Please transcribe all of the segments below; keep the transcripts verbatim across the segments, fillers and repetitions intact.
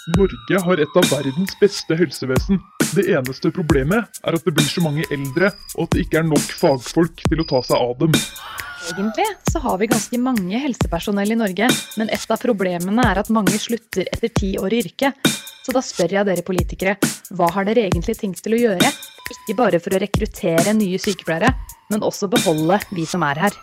Norge har et av verdens beste helsevesen. Det eneste problemet er at det blir så mange eldre, og at det ikke er nok fagfolk til å ta seg av dem. Egentlig så har vi ganske mange helsepersonell i Norge, men et av problemene er at mange slutter etter ti år i yrket. Så da spør jeg dere politikere, hva har dere egentlig tenkt til å gjøre? Ikke bare for å rekruttere nye sykepleiere, men også beholde vi som er her.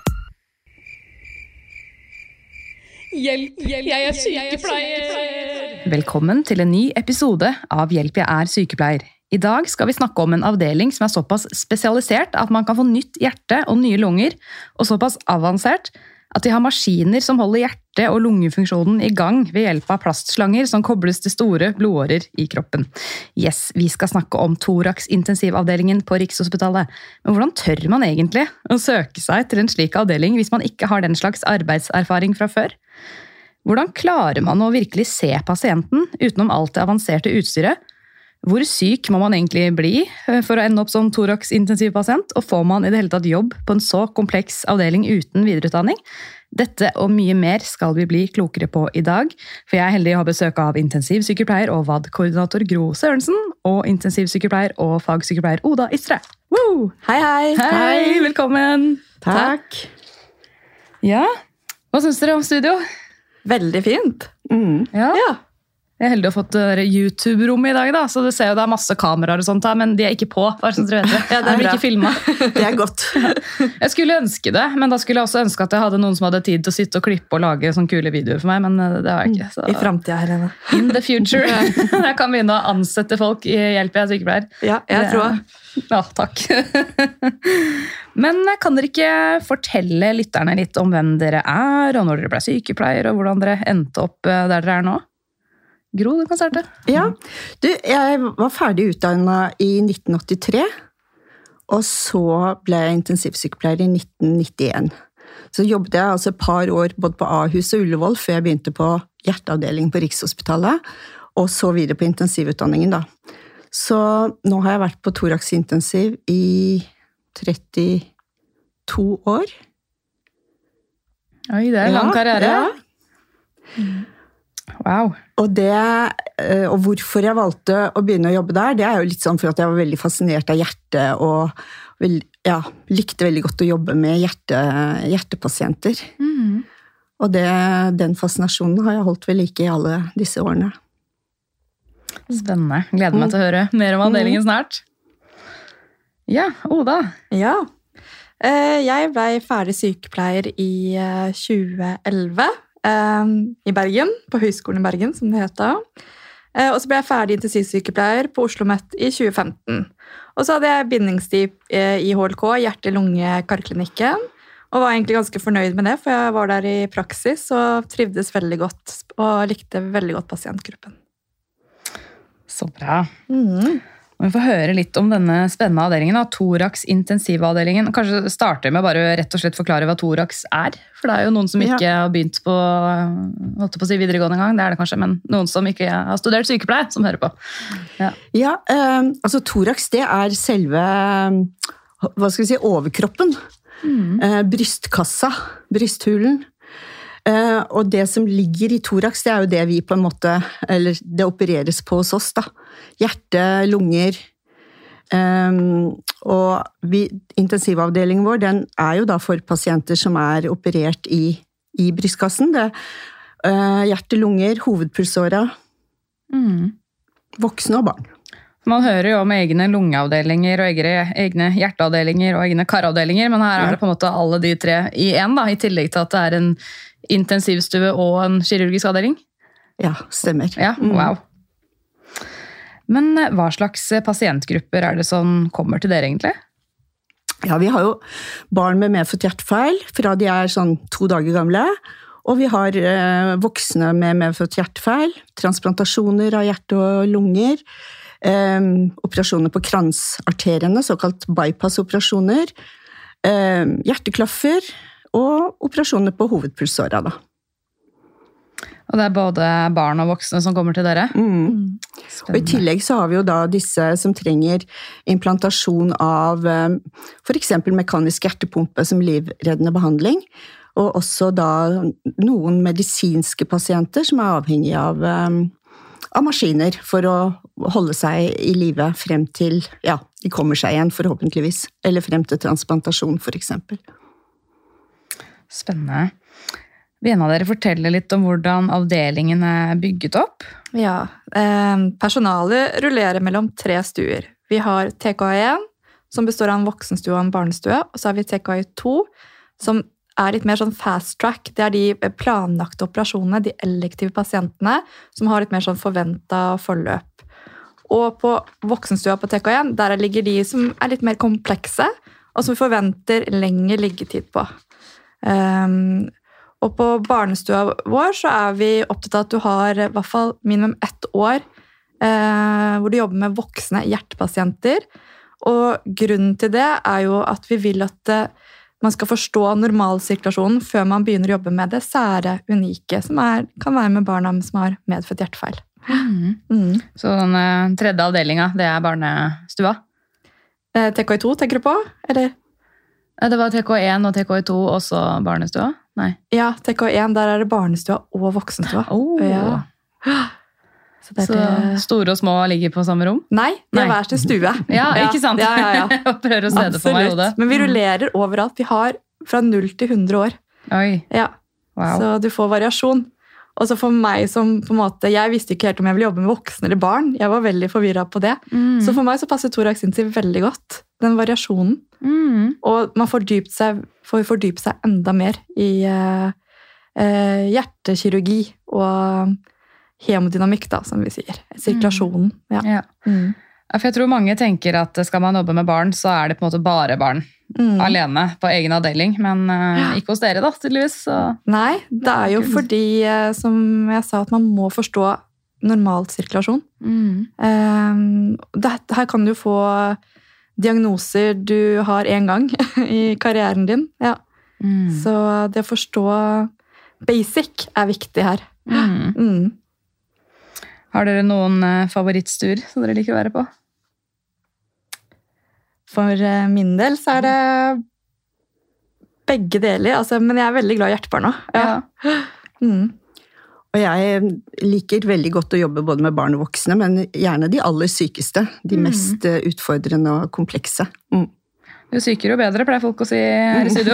Hjelp, hjelp, jeg er sykepleier! Velkommen til en ny episode av Hjelp, jeg er sykepleier. I dag skal vi snakke om en avdeling som er såpass spesialisert at man kan få nytt hjerte og nye lunger, og såpass avansert at de har maskiner som holder hjerte- og lungefunksjonen i gang ved hjelp av plastslanger som kobles til store blodårer i kroppen. Yes, vi skal snakke om thorax intensivavdelingen på Rikshospitalet. Men hvordan tør man egentlig å søke seg til en slik avdeling hvis man ikke har den slags arbeidserfaring fra før? Hvordan klarer man å virkelig se pasienten utenom alt det avanserte utstyret? Hvor syk må man egentlig bli for å ende opp som thorax-intensivpasient, og får man i det hele tatt jobb på en så kompleks avdeling uten videreutdanning? Dette og mye mer skal vi bli klokere på i dag, for jeg er heldig å ha besøk av intensivsykepleier og V A D-koordinator Gro Sørensen, og intensivsykepleier og fagsykepleier Oda Istre. Woo! Hei, hei! Hei, velkommen! Takk! Ja, hva synes dere om studio? Veldig fint. Mm. Ja. Ja. Jeg er heldig å ha fått YouTube-rom i dag, da, så du ser jo det er masse kameraer og sånt her, men de er ikke på, bare sånn dere vet det. Ja, det blir ikke filmet. Det er godt. Jeg skulle ønske det, men da skulle jeg også ønske at jeg hadde noen som hadde tid til å sitte og klippe og lage sånne kule videoer for meg, men det har jeg ikke. Så. I fremtiden, Helene. In the future. Jeg kan begynne å ansette folk i Hjelp, jeg er sykepleier. Ja, jeg tror det. Ja, takk. Men kan dere ikke fortelle lytterne litt om hvem dere er, og når dere ble sykepleier, og hvordan dere endte opp der dere er nå? Gro, du kan starte. Ja, du, jeg var ferdig utdannet i nitten åttitre, og så ble jeg intensivsykepleier i nitten nittien. Så jobbet jeg altså et par år både på Ahus og Ullevål før jeg begynte på hjerteavdelingen på Rikshospitalet, og så videre på intensivutdanningen da. Så nå har jeg vært på thorax intensiv i trettito år. Oi, det er en lang karriere. Ja. Wow. Og, det, og hvorfor jeg valgte å begynne å jobbe der, det er jo litt sånn for at jeg var veldig fascinert av hjertet, og vel, ja, likte veldig godt å jobbe med hjerte, hjertepasienter. Mm. Og det, den fascinasjonen har jeg holdt ved like i alle disse årene. Spennende. Gleder meg til å høre mer om avdelingen snart. Ja, Oda. Ja. Jeg ble ferdig sykepleier i tjue elleve. I Bergen, på Høgskolen i Bergen, som det heter. Og så ble jeg ferdig intensivsykepleier på Oslo Met i tjue femten. Og så hadde jeg bindingstid i H L K, hjerte-lunge-karklinikken, og var egentlig ganske fornøyd med det, for jeg var der i praksis og trivdes veldig godt, og likte veldig godt pasientgruppen. Så bra. Mm. Vi får høre litt om denne spennende avdelingen, da. Thorax intensivavdelingen. Kanskje starte med bare rett og slett forklare hva thorax er, for det er jo noen som ikke ja. har begynt på, holdt på å si videregående gang, det er det kanskje, men noen som ikke har studert sykepleie, som hører på. Ja, ja eh, altså thorax, det er selve, hva skal vi si, overkroppen. Mm. Eh, brystkassa, brysthulen. Eh, og det som ligger i thorax, det er jo det vi på en måte, eller det opereres på hos oss da. Hjerte, lunger, um, og vi, intensivavdelingen vår, den er jo da for pasienter som er operert i, i brystkassen. Det er uh, hjerte, lunger, hovedpulsåra, mm. voksne og barn. Man hører jo om egne lungeavdelinger, og egne, egne hjerteavdelinger og egne karavdelinger, men her er det på en måte alle de tre i en, da, i tillegg til at det er en intensivstue og en kirurgisk avdeling. Ja, stemmer. Ja, wow. Men hva slags pasientgrupper er det som kommer til dere egentlig? Ja, vi har jo barn med medfødt hjertefeil fra de er sånn to dager gamle, og vi har eh, voksne med medfødt hjertefeil, transplantasjoner av hjerte og lunger, eh, operasjoner på kransarteriene, såkalt bypass-operasjoner, eh, hjerteklaffer og operasjoner på hovedpulsåra da. Og det er både barn og voksne som kommer til dere? Mm. Og i tillegg så har vi jo da disse som trenger implantasjon av for eksempel mekanisk hjertepumpe som livreddende behandling, og også da noen medisinske pasienter som er avhengige av, av maskiner for å holde seg i live frem til, ja, de kommer seg igjen forhåpentligvis, eller frem til transplantasjon for eksempel. Spennende. Vil en av dere fortelle litt om hvordan avdelingen er bygget opp? Ja, eh, personalet rullerer mellom tre stuer. Vi har T K A én, som består av en voksenstue og en barnestue, og så har vi T K A to, som er litt mer sånn fast track. Det er de planlagte operasjonene, de elektive pasientene, som har litt mer sånn forventet forløp. Og på voksenstua på T K A én, der ligger de som er litt mer komplekse, og som vi forventer lengre liggetid på. Um, og på barnestua vår så er vi opptatt av at du har i hvert fall minimum ett år eh, hvor du jobber med voksne hjertepasienter. Og grunnen til det er jo at vi vil at eh, man skal forstå normalsirkulasjonen før man begynner å jobbe med det sære, unike, som er, kan være med barna som har medfødt hjertefeil. Mm. Mm. Så den eh, tredje avdelingen, det er barnestua? Eh, T K A to tenker du på, eller? Det var T K A én og T K A to, også barnestua? Nei. Ja, T K A én, der er det barnestua og voksenstua. Oh. Ja. Så, det er Så det... store og små ligger på samme rom? Nei, det er Nei. hver sin stue. Ja, ikke sant? Ja, ja, ja. Jeg prøver å se det på meg i hodet. Men vi rullerer overalt. Vi har fra null til hundre år. Oi, Ja. wow. Så du får variasjon. Og så for meg som på en måte, jeg visste ikke helt om jeg ville jobbe med voksne eller barn. Jeg var veldig forvirret på det. Mm. Så for meg så passer thorax intensiv veldig godt. Den variasjonen. Mm. Og man får dypt seg, får fordype seg enda mer i eh, eh, hjertekirurgi og hemodynamikk, da, som vi sier. Sirkulasjonen. Ja. Ja. Mm. Ja, for jeg tror mange tenker at skal man jobbe med barn, så er det på en måte bare barn. Mm. Alene på egen avdeling, men eh, ikke hos dere da, tydeligvis. Så. Nei, det er jo fordi, eh, som jeg sa, at man må forstå normalt sirkulasjon. Mm. Um, det, her kan du få diagnoser du har en gang i karrieren din. Ja. Mm. Så det å forstå basic er viktig her. Mm. Mm. Har dere noen eh, favorittstuer som dere liker å være på? For eh, min del så er det begge deler, altså, men jeg er veldig glad i hjertebarna. Ja. Mm. Og jeg liker veldig godt å jobbe både med barn og voksne, men gjerne de aller sykeste, de Mm. mest eh, utfordrende og komplekse. Mm. Jo sykere jo bedre, pleier folk å si her i studio.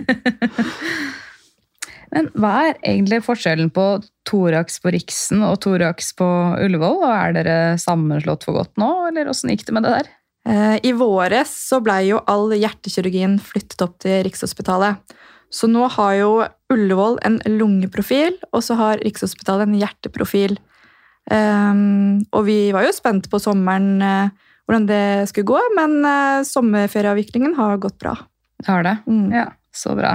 Men hva er egentlig forskjellen på thorax på Riksen og thorax på Ullevål? Og er dere sammenslått for godt nå, eller hvordan gikk det med det der? Eh, I våres så ble jo all hjertekirurgien flyttet opp til Rikshospitalet. Så nå har jo Ullevål en lungeprofil, og så har Rikshospitalet en hjerteprofil. Um, og vi var jo spent på sommeren eh, hvordan det skulle gå, men eh, sommerferieavviklingen har gått bra. Har det? Mm. Ja, så bra.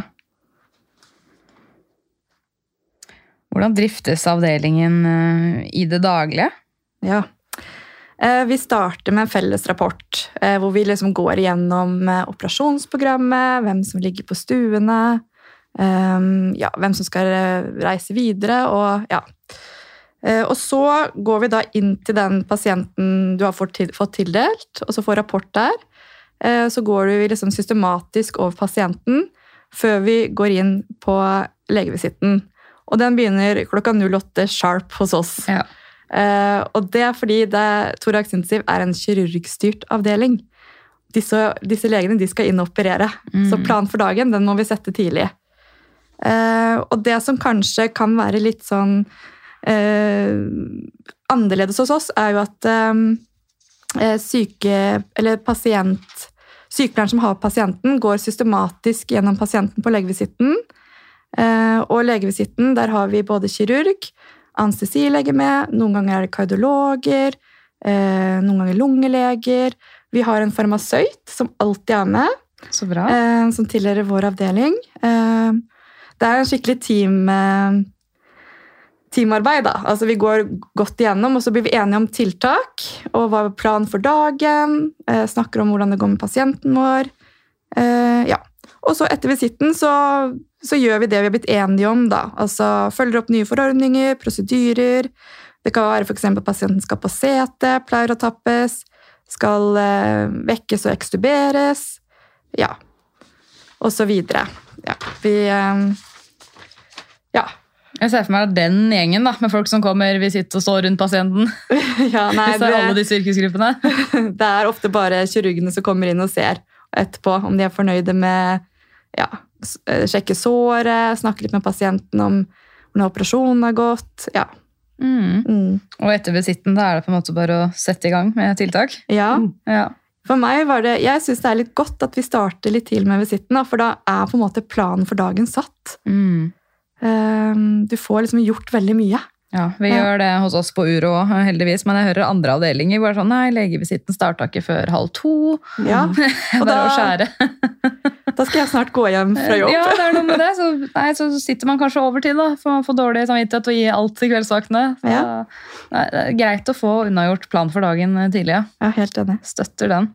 Hvordan driftes avdelingen eh, i det daglige? Ja. Eh, Vi starter med en felles rapport, eh, hvor vi liksom går igjennom eh, operasjonsprogrammet, hvem som ligger på stuene, eh, ja, hvem som skal eh, reise videre, og ja. Eh, Og så går vi da inn til den pasienten du har fått til- fått tildelt, og så får rapport der. Eh, Så går vi liksom systematisk over pasienten, før vi går inn på legevisitten. Og den begynner klokka null åtte sharp hos oss. Ja. Eh, og det er fordi det, thorax intensiv er en kirurgstyrt avdeling. Disse, disse legene de skal inn og operere. Mm. Så plan for dagen den må vi sette tidlig. Eh, og det som kanskje kan være litt sånn eh, annerledes hos oss, er jo at eh, syke, eller pasient, sykepleieren som har pasienten, går systematisk gjennom pasienten på legevisitten. Eh, og legevisitten, der har vi både kirurg, anestesilege med, noen ganger er det kardiologer, eh, noen ganger lungeleger. Vi har en farmasøyt som alltid er med, Så bra. eh, som tilhører vår avdeling. Eh, det er en skikkelig team, eh, teamarbeid. Da. Altså, vi går godt igjennom, og så blir vi enige om tiltak, og hva er planen for dagen, eh, snakker om hvordan det går med pasienten vår. Eh, ja. Og så etter visitten så, så gjør vi det vi har blitt enige om. Da. Altså følger opp nye forordninger, prosedyrer. Det kan være for eksempel at pasienten skal på sete, pleier å tappes, skal eh, vekkes og ekstuberes. Ja. Og så videre. Ja. Vi eh, Ja. Jeg ser for meg den gjengen da, med folk som kommer, vi sitter og står rundt pasienten. Ja, nei, Hvis det er alle disse yrkesgruppene. Det er ofte bare kirurgene som kommer inn og ser etterpå om de er fornøyde med ja, sjekke såret, snakke litt med pasienten om hvordan operasjonen har gått. Ja. Mm. Mm. Og etter visitten da er det på en måte bare å sette i gang med tiltak. Ja. Ja. For meg var det, jeg synes det er litt godt at vi starter litt til med visitten, da, for da er på en måte planen for dagen satt. Mm. Um, du får liksom gjort veldig mye. Ja, vi Ja. gjør det hos oss på Uro, heldigvis, men jeg hører andre avdelinger hvor det er sånn, nei, legevisitten starter ikke før halv to. Ja. Og Bare å da, skjære. da skal jeg snart gå hjem fra jobb. Ja, det er noe med det. Så, nei, så sitter man kanskje over tid da, for man får dårlig samvittighet og gi alt til kveldsvaktene. Så, Ja. nei, det er greit å få unnagjort plan for dagen tidlig. Ja. Ja, helt enig. Støtter den.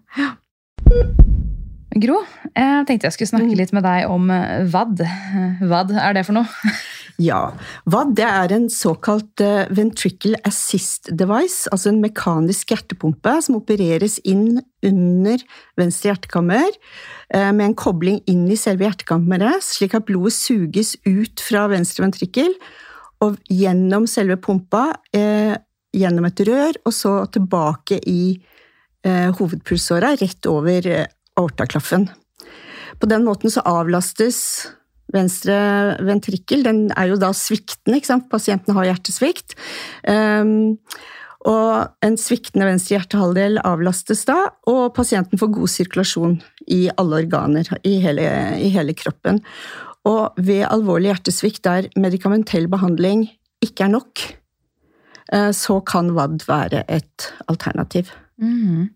Gro, jeg tenkte jeg skulle snakke litt med deg om V A D. Hva er det for noe? Ja, V A D det er en såkalt uh, ventricle assist device, altså en mekanisk hjertepumpe som opereres inn under venstre hjertekammer uh, med en kobling inn i selve hjertekammeret, slik at blodet suges ut fra venstre ventrikkel og gjennom selve pumpa, uh, gjennom et rør, og så tilbake i uh, hovedpulsåra, rett over uh, aortaklaffen. På den måten så avlastes venstre ventrikkel, den er jo da sviktende, ikke sant? Pasienten har hjertesvikt. Um, og en sviktende venstre hjertehalvdel avlastes da, og pasienten får god sirkulasjon i alle organer, i hele, i hele kroppen. Og ved alvorlig hjertesvikt der medikamentell behandling ikke er nok, uh, så kan V A D være et alternativ. Mm.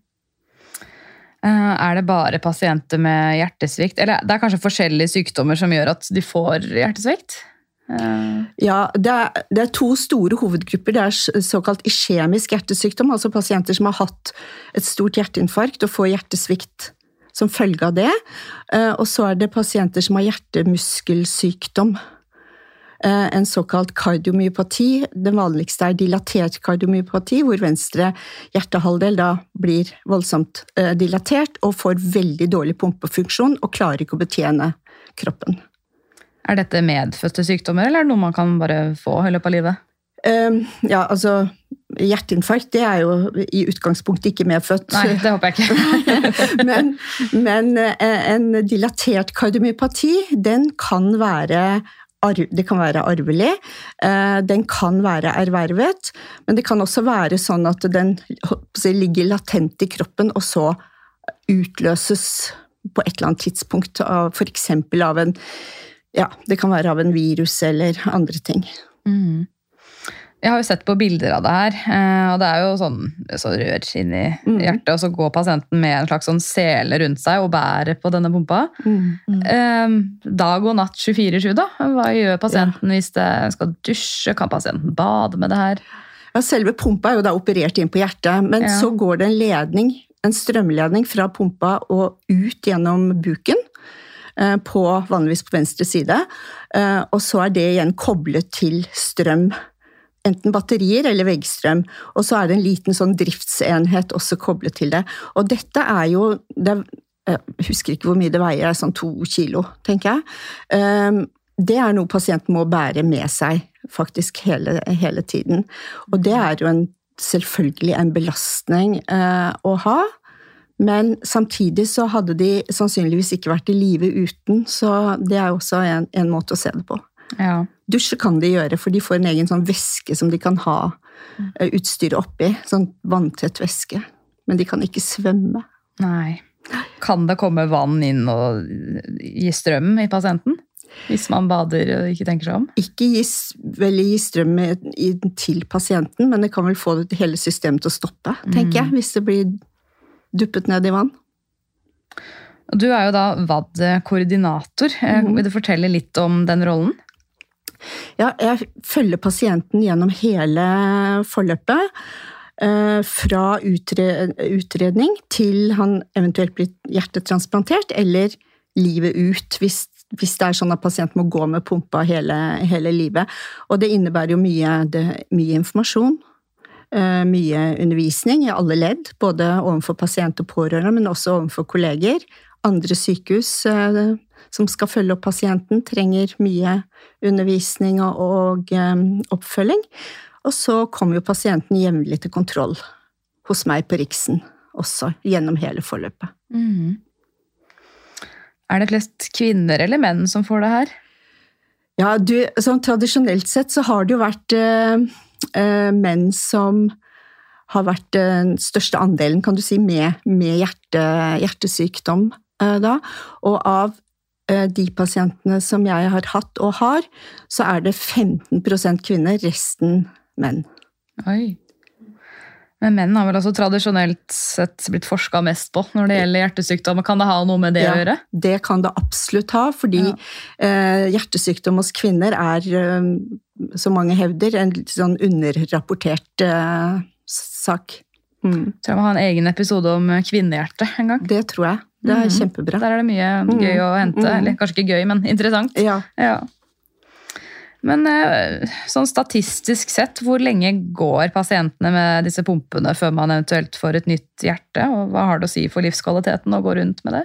Er det bare pasienter med hjertesvikt? Eller det er kanskje forskjellige sykdommer som gjør at de får hjertesvikt? Ja, det er, det er to store hovedgrupper. Det er såkalt iskjemisk hjertesykdom, altså pasienter som har hatt et stort hjerteinfarkt og får hjertesvikt som følge av det. Og så er det pasienter som har hjertemuskelsykdom. En såkalt kardiomyopati. Den vanligste er dilatert kardiomyopati, hvor venstre hjertehalvdel da blir voldsomt dilatert og får veldig dårlig pumpefunksjon og klarer ikke å betjene kroppen. Er dette medfødte sykdommer, eller er det noe man kan bare få i løpet av livet? Um, ja, altså, hjerteinfarkt, det er jo i utgangspunktet ikke medfødt. Nei, det håper jeg ikke. men, men en dilatert kardiomyopati, den kan være det kan være arvelig, den kan være ervervet, men det kan også være sånn at den ligger latent i kroppen, og så utløses på et eller annet tidspunkt, av, for eksempel av en, ja, det kan være av en virus eller andre ting. Mm. Jeg har jo sett på bilder av det her, og det er jo sånn så rør inn i hjertet, og så går pasienten med en slags sånn sele rundt seg og bærer på denne pumpa. Mm. Mm. Dag og natt tjuefire sju da? Hva gjør pasienten ja. Hvis det skal dusje? Kan pasienten bade med det her? Ja, selve pumpa er jo da operert inn på hjertet, men ja. Så går det en ledning, en strømledning fra pumpa og ut gjennom buken, på, vanligvis på venstre side, og så er det igjen koblet til strøm, enten batterier eller veggstrøm, og så er det en liten sånn driftsenhet også koblet til det. Og dette er jo, det er, jeg husker ikke hvor mye det veier, det er sånn to kilo, tenker jeg. Det er noe pasienten må bære med seg faktisk hele, hele tiden. Og det er jo en, selvfølgelig en belastning å ha, men samtidig så hadde de sannsynligvis ikke vært i live uten, så det er også en, en måte å se det på. Ja. Dusje kan de gjøre, for de får en egen sånn væske som de kan ha utstyret oppi, sånn vanntett væske. Men de kan ikke svømme. Nei. Kan det komme vann inn og gi strøm i pasienten? Hvis man bader og ikke tenker seg om? Ikke gi, vel, gi strøm til pasienten, men det kan vel få hele systemet til å stoppe, tenker jeg, hvis det blir duppet ned i vann. Du er jo da V A D-koordinator. Mm. Vil du fortelle litt om den rollen? Ja, jeg følger pasienten gjennom hele forløpet, fra utredning til han eventuelt blir hjertetransplantert, eller livet ut, hvis, hvis det er sånn at pasienten må gå med pumpa hele, hele livet. Og det innebærer jo mye, det, mye informasjon, mye undervisning i alle ledd, både overfor pasient og pårørende, men også overfor kolleger, andre sykehus, som skal følge opp pasienten, trenger mye undervisning og, og um, oppfølging. Og så kommer jo pasienten jevnlig til kontroll hos meg på Riksen, også gjennom hele forløpet. Mm. Er det flest kvinner eller menn som får det her? Ja, du, sånn tradisjonelt sett så har det jo vært eh, eh, menn som har vært den største andelen, kan du si, med, med hjerte, hjertesykdom eh, da. Og av eh, de pasientene som jeg har hatt og har, så er det femten prosent kvinner, resten menn. Oi. Men menn har vel også tradisjonelt sett blitt forsket mest på når det gjelder hjertesykdom. Kan det ha noe med det ja, å gjøre? Det kan det absolutt ha, fordi ja. eh, hjertesykdom hos kvinner er, eh, som mange hevder, en litt sånn underrapportert eh, sak. Mm. Tror jeg må ha en egen episode om kvinnehjerte en gang. Det tror jeg. Det er mm. kjempebra. Der er det mye gøy å hente. Mm. Eller kanskje ikke gøy, men interessant. Ja. Ja. Men sånn statistisk sett, hvor lenge går pasientene med disse pumpene før man eventuelt får et nytt hjerte? Og hva har det å si for livskvaliteten å gå rundt med det?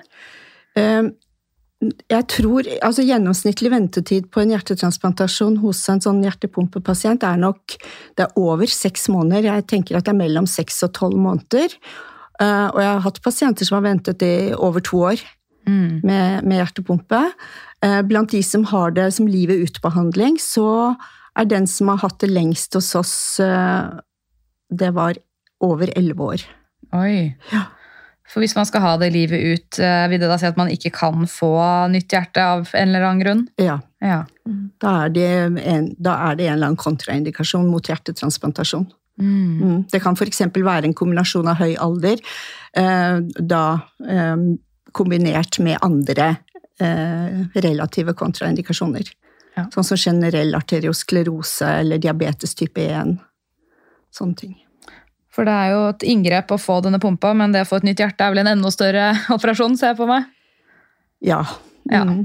Jeg tror, altså gjennomsnittlig ventetid på en hjertetransplantasjon hos en sånn hjertepumpepasient er nok, det er over seks måneder. Jeg tenker at det er mellom seks og tolv måneder. Og jeg har hatt pasienter som har ventet i over to år mm. med, med hjertepumpe. Blant de som har det som livet ut-behandling, så er den som har hatt det lengst hos oss, det var over elleve år. Oi. Ja. For hvis man skal ha det livet ut, vil det da si at man ikke kan få nytt hjerte av en eller annen grunn? Ja. Ja. Da er det en, da er det en eller annen kontraindikasjon mot hjertetransplantasjon. Mm. Det kan for eksempel være en kombinasjon av høy alder, da kombinert med andre relative kontraindikasjoner. Ja. Sånn som generell arteriosklerose eller diabetes type en. Sånne ting. For det er jo et inngrep å få denne pumpa, men det å få et nytt hjerte er vel en enda større operasjon, ser jeg på meg? Ja. Ja. Mm.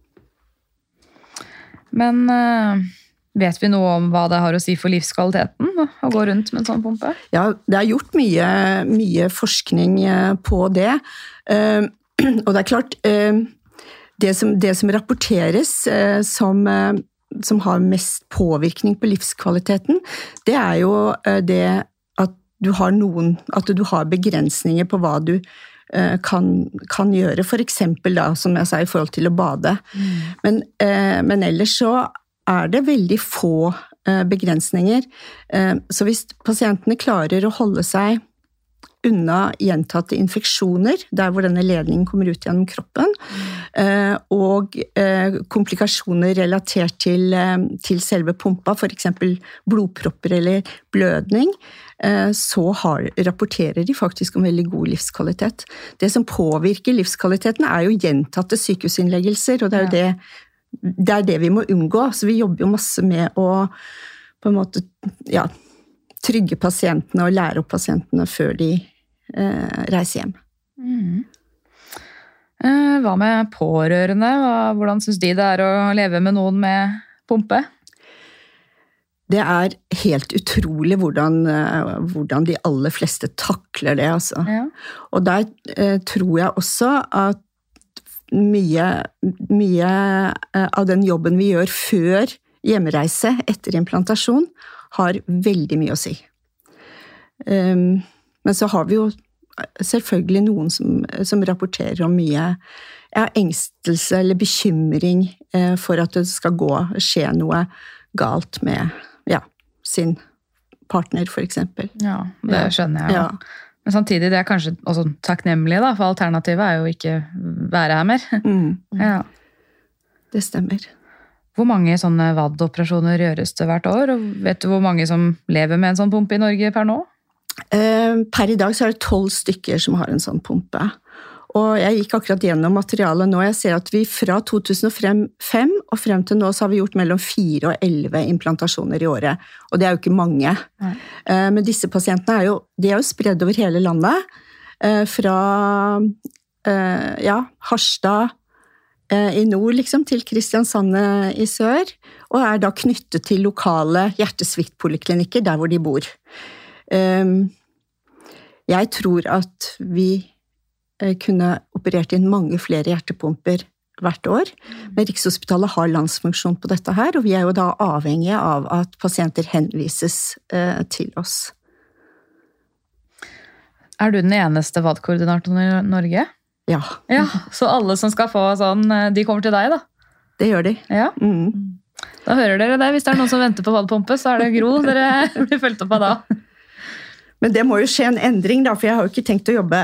Men uh, vet vi noe om hva det har å si for livskvaliteten å gå rundt med en sånn pumpe? Ja, det er gjort mye, mye forskning på det. Uh, og det er klart... Uh, Det som, det som rapporteres eh, som, eh, som har mest påvirkning på livskvaliteten, det er jo eh, det at du har noen, at du har begrensninger på hva du eh, kan, kan gjøre, for eksempel da, som jeg sa, i forhold til å bade. Mm. Men, eh, men ellers så er det veldig få eh, begrensninger. Eh, så hvis pasientene klarer å holde seg unna gjentatte infeksjoner, der hvor denne ledningen kommer ut gjennom kroppen, og komplikasjoner relatert til, til selve pumpa, for eksempel blodpropper eller blødning, så har, rapporterer de faktisk om veldig god livskvalitet. Det som påvirker livskvaliteten er jo gjentatte sykehusinnleggelser, og det er jo det, det, er det vi må unngå. Så vi jobber jo masse med å på en måte, ja, trygge pasientene og lære opp pasientene før de eh, reiser hjem. Mm. Eh, hva med pårørende? Hva, hvordan synes de det er å leve med noen med pumpe? Det er helt utrolig hvordan, hvordan de aller fleste takler det. Altså. Ja. Og der eh, tror jeg også at mye, mye av den jobben vi gjør før hjemreise etter implantasjon, har veldig mye å si. Um, men så har vi jo selvfølgelig noen som, som rapporterer om mye ja, engstelse eller bekymring eh, for at det skal gå, skje noe galt med ja, sin partner, for eksempel. Ja, det skjønner jeg. Ja. Men samtidig, det er kanskje også takknemlig, da, for alternativet er jo ikke være her mer. Mm. Ja. Det stemmer. Hvor mange sånne V A D-operasjoner gjøres det hvert år? Og vet du hvor mange som lever med en sånn pumpe i Norge per nå? Per i dag så er det tolv stykker som har en sånn pumpe. Og jeg gikk akkurat gjennom materialet nå. Jeg ser at vi fra to tusen og fem og frem til nå så har vi gjort mellom fire og elleve implantasjoner i året. Og det er jo ikke mange. Nei. Men disse pasientene er jo, de er jo spredd over hele landet. Fra ja, Harstad i nord liksom, til Kristiansand i sør, og er da knyttet til lokale hjertesviktpoliklinikker der hvor de bor. Jeg tror at vi kunne operert inn mange flere hjertepumper hvert år. Men Rikshospitalet har landsfunksjon på dette her, og vi er jo da avhengige av at pasienter henvises eh, til oss. Er du den eneste V A D-koordinatoren i Norge? Ja. Ja. Så alle som skal få sånn, de kommer til deg da? Det gjør de. Ja. Mm. Da hører dere det. Hvis det er noen som venter på V A D-pumpe, så er det Gro dere blir følt opp av da. Men det må jo skje en endring da, for jeg har jo ikke tenkt å jobbe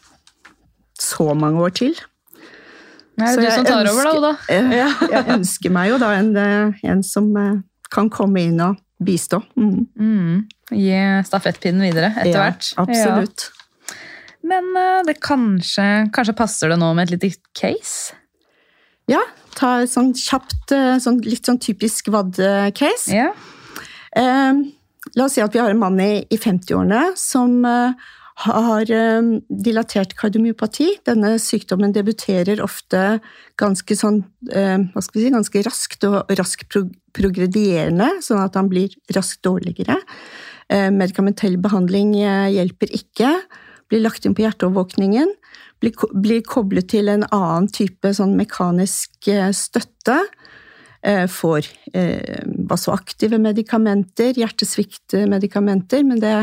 så mange år til. Nei, det er du som tar ønsker, over da, Oda. Ja, jeg ønsker meg jo da en, en som kan komme inn og bistå. Mm. Mm. Gi stafettpinnen videre etter ja, hvert. Absolutt. Ja. Men det kanskje, kanskje passer det nå med et lite case? Ja, ta et sånn kjapt, sånn, litt sånn typisk V A D-case. Ja. Eh, la oss si at vi har en mann i, i femti-årene som eh, har eh, dilatert kardiomyopati. Denne sykdommen debuterer ofte ganske sånn, eh, hva skal vi si, ganske raskt og raskt pro progredierende, sånn at han blir raskt dårligere. Eh, medikamentell behandling eh, hjelper ikke. Blir lagt inn på hjerteovervåkningen. Blir, blir koblet til en annen type sånn mekanisk eh, støtte. Eh, får eh, vasoaktive medikamenter, hjertesviktmedikamenter, men det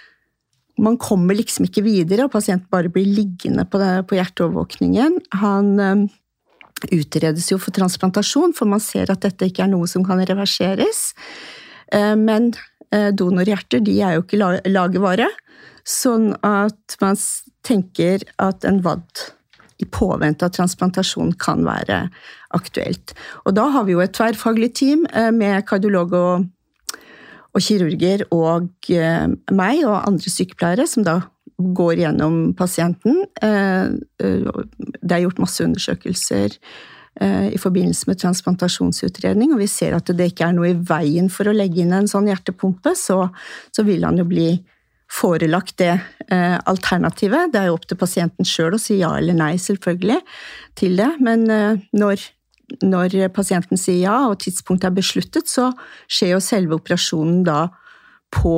man kommer liksom ikke videre, og pasienten bare blir liggende på, det, på hjerteovervåkningen. Han eh, utredes jo for transplantasjon, for man ser at dette ikke er noe som kan reverseres. Eh, men eh, donorhjerter, de er jo ikke la lagevare, sånn at man tenker at en V A D i påvente av transplantasjon kan være aktuelt. Og da har vi jo et tverrfaglig team eh, med kardiolog og og kirurger og eh, meg og andre sykepleiere som da går gjennom pasienten. Eh, det er gjort masse undersøkelser eh, i forbindelse med transplantasjonsutredning, og vi ser at det ikke er noe i veien for å legge inn en sånn hjertepumpe, så, så vil han jo bli forelagt det eh, alternativet. Det er jo opp til pasienten selv å si ja eller nei, selvfølgelig, til det, men eh, når Når pasienten sier ja, og tidspunktet er besluttet, så skjer jo selve operasjonen da på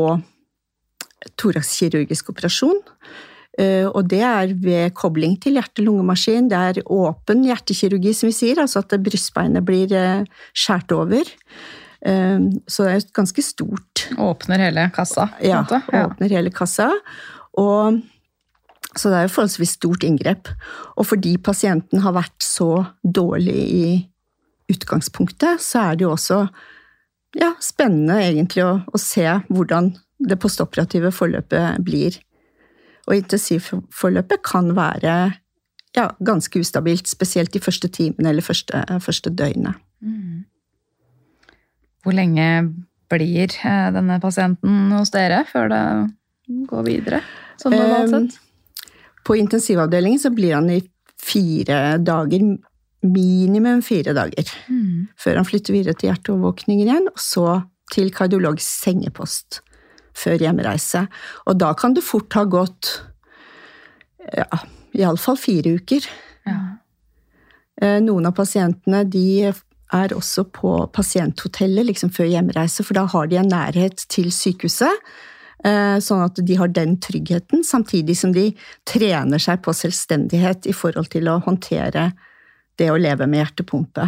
thoraxkirurgisk operasjon. Og det er ved kobling til hjerte-lungemaskin. Det er åpen hjertekirurgi, som vi sier, altså at brystbeinet blir skjært over. Så det er et ganske stort... Åpner hele kassa. Ja, åpner hele kassa. Og så det er jo forholdsvis stort inngrep. Og fordi pasienten har vært så dårlig i utgangspunktet, så er det jo også ja, spennende egentlig å, å se hvordan det postoperative forløpet blir. Og intensivforløpet kan være ja, ganske ustabilt, spesielt de første timene eller første, første døgnet. Mm. Hvor lenge blir denne pasienten hos dere før det går videre? Sånn normalt sett? På intensivavdelingen så blir han i fire dager, minimum fire dager, mm. før han flytter videre til hjerteovervåkningen igjen, og så til kardiologisk sengepost før hjemreise. Og da kan det fort ha gått, ja, i alle fall fire uker. Ja. Noen av pasientene, de er også på pasienthotellet liksom før hjemreise, for da har de en nærhet til sykehuset, sånn at de har den tryggheten, samtidig som de trener seg på selvstendighet i forhold til å håndtere det å leve med hjertepumpe.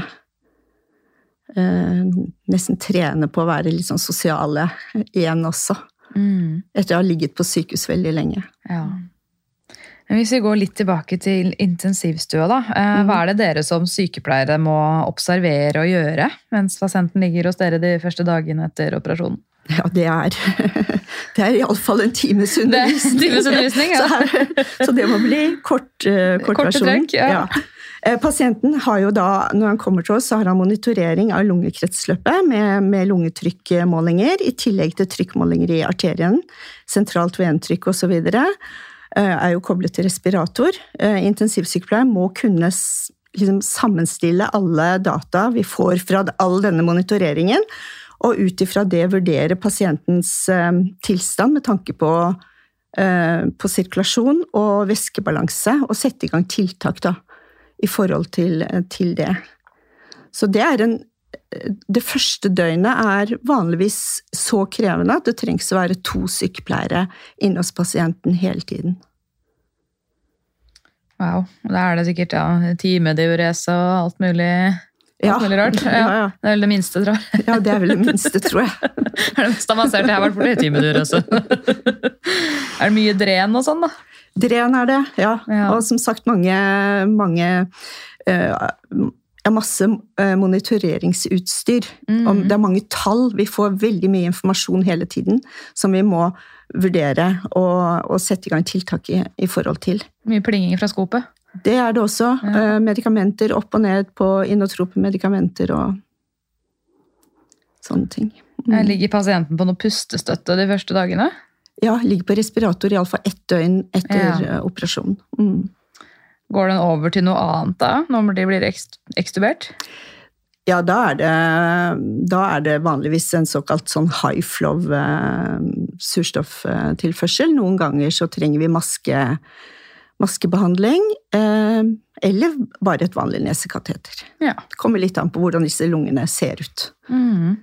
Nesten trene på å være litt sånn sosiale igjen også, mm. etter å ha ligget på sykehus veldig lenge. Ja. Men hvis vi går litt tilbake til intensivstua da, hva er det dere som sykepleiere må observere og gjøre mens pasienten ligger hos dere de første dagene etter operasjonen? Ja, det er, det er i alle fall en times undervisning. Det er times undervisning, ja. Så, her, så det må bli kort, uh, kort Korte versjon. trekk, ja. Ja. Pasienten har jo da, når han kommer til oss, så har han monitorering av lungekretsløpet med, med lungetrykkmålinger, i tillegg til trykkmålinger i arterien, sentralt ventrykk og så videre, er jo koblet til respirator. Intensivsykepleier må kunne liksom sammenstille alle data vi får fra all denne monitoreringen, og ut ifra det vurdere pasientens eh, tilstand med tanke på, eh, på sirkulasjon og væskebalanse, og sette i gang tiltak da, i forhold til, til det. Så det er en, det første døgnet er vanligvis så krevende at det trengs å være to sykepleiere inne hos pasienten hele tiden. Wow, da er det sikkert ja, timediurese og alt mulig, alt Ja. mulig rart. Ja, Ja, ja. Det er vel det minste, tror jeg. Ja, det er vel det minste, tror jeg. Det er det mest avanserte jeg har vært borti, timediurese. Er det mye dren og sånn, da? Dren er det, ja. Ja. Og som sagt, mange, mange uh, ja, masse uh, monitoreringsutstyr. Mm. Og det er mange tall. Vi får veldig mye informasjon hele tiden som vi må vurdere og, og sette i gang tiltak i, i forhold til. Mye plinging fra skopet. Det er det også. Ja. Uh, medikamenter opp og ned på inotrope medikamenter og sånne ting. Mm. Ligger pasienten på noe pustestøtte de første dagene? Ja, ligger på respirator i alle fall ett døgn etter Ja. uh, operasjonen. Mm. Går den over til noe annet da, når de blir ekst- ekstubert? Ja, da er, det, da er det vanligvis en såkalt sånn high flow eh, surstofftilførsel. Noen ganger så trenger vi maske, maskebehandling, eh, eller bare et vanlig nesekateter. Ja. Det kommer litt an på hvordan disse lungene ser ut. Mm.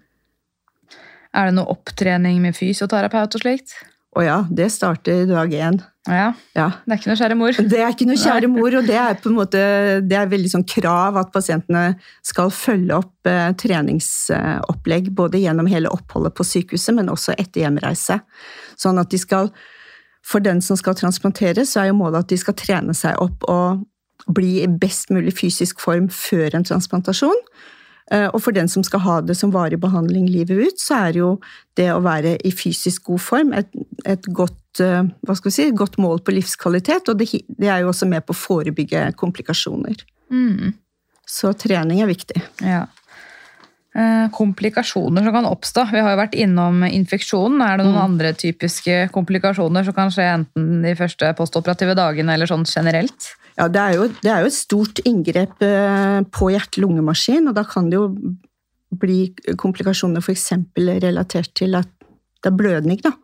Er det noe opptrening med fysioterapeut og slikt? Og ja, det starter dag én. Ja, Ja. det er ikke noe kjære mor. Det er ikke noe kjære mor, og det er på en måte det er veldig sånn krav at pasientene skal følge opp eh, treningsopplegg både gjennom hele oppholdet på sykehuset, men også etter hjemreise. Sånn at de skal, for den som skal transplanteres, så er jo målet at de skal trene seg opp og bli i best mulig fysisk form før en transplantasjon. Og for den som skal ha det som varig behandling livet ut, så er jo det å være i fysisk god form et, et godt, hva skal vi si, godt mål på livskvalitet, og det, det er jo også med på å forebygge komplikasjoner. Mm. Så trening er viktig. Ja. Eh, komplikasjoner som kan oppstå. Vi har jo vært innom infeksjonen. Er det noen Mm. andre typiske komplikasjoner som kan skje enten de første postoperative dagene eller sånn generelt? Ja, det er jo, det er jo et stort inngrep på hjerte-lungemaskin, og da kan det jo bli komplikasjoner for eksempel relatert til at det er blødning, da.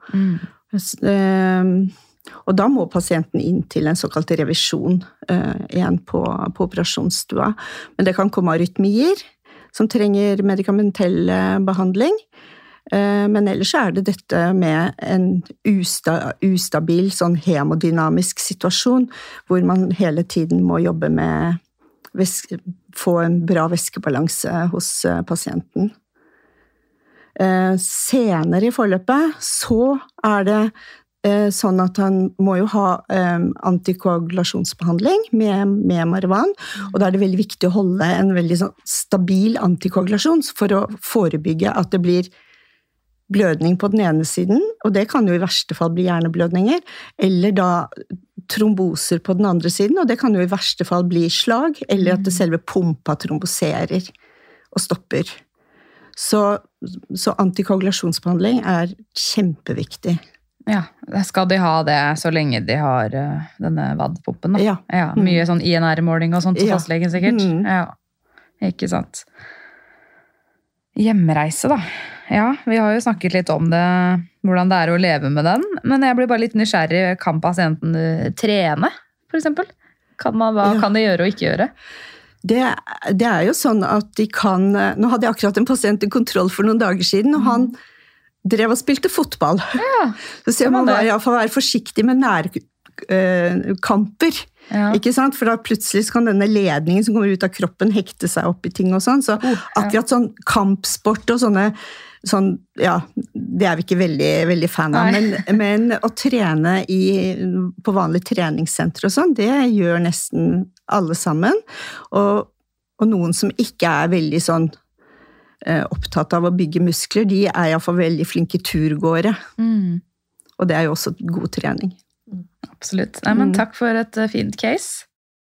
Mm. Og da må pasienten inn til en såkalt revisjon igjen på, på operasjonsstua. Men det kan komme arytmier som trenger medikamentell behandling. Men ellers er det dette med en usta, ustabil, sånn hemodynamisk situasjon, hvor man hele tiden må jobbe med væske, få en bra væskebalanse hos pasienten. Senere i forløpet så er det sånn at han må jo ha antikoagulasjonsbehandling med, med Marwan, og da er det veldig viktig å holde en veldig sånn stabil antikoagulasjon for å forebygge at det blir blødning på den ene siden, og det kan jo i verste fall bli hjerneblødninger, eller da tromboser på den andre siden, og det kan jo i verste fall bli slag, eller at det selve pumpa tromboserer og stopper. Så, så antikoagulasjonsbehandling er kjempeviktig. Ja, skal de ha det så lenge de har denne V A D-pumpen da? Ja. Ja, mye sånn I N R-måling og sånt til Ja. fastlegen sikkert. Mm. Ja, ikke sant. Hjemreise da. Ja, vi har jo snakket litt om det, hvordan det er å leve med den, men jeg blir bare litt nysgjerrig. Kan pasienten trene, for eksempel? Kan man, hva Ja. kan de gjøre og ikke gjøre? Det, det er jo sånn at de kan... Nå hadde jeg akkurat en pasient i kontroll for noen dager siden, og han drev og spilte fotball. Ja, Så sier kan man man det? i hvert fall være forsiktig med nærkamper. Ja. Ikke sant? For da plutselig så kan denne ledningen som kommer ut av kroppen hekte seg opp i ting og sånn. Så akkurat sånn kampsport og sånne, sånn, ja, det er vi ikke veldig, veldig fan av. Men, men å trene i, på vanlig treningssenter og sånn, det gjør nesten alle sammen. Og, og noen som ikke er veldig sånn eh, opptatt av å bygge muskler, de er i hvert fall veldig flinke turgåere. Mm. Og det er jo også god trening. Absolutt. Nei, men Mm. takk for et uh, fint case.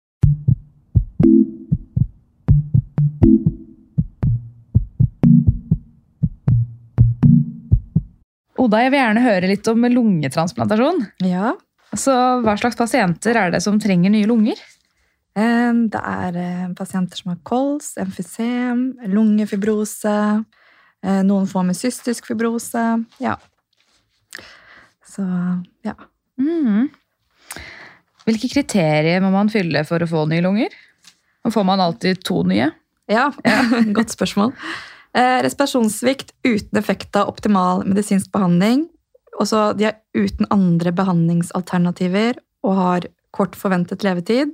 Oda, jeg vil gjerne høre litt om lungetransplantasjon. Ja, Så hva slags pasienter er det som trenger nye lunger? eh, det er eh, pasienter som har kols, emfysem, lungefibrose, eh, noen får med cystisk fibrose, ja. Så, ja. Mm. Hvilke kriterier må man fylle for å få nye lunger? Og får man alltid to nye? Ja, godt spørsmål. Eh, respirasjonssvikt uten effekt av optimal medisinsk behandling. Også de er uten andre behandlingsalternativer og har kort forventet levetid.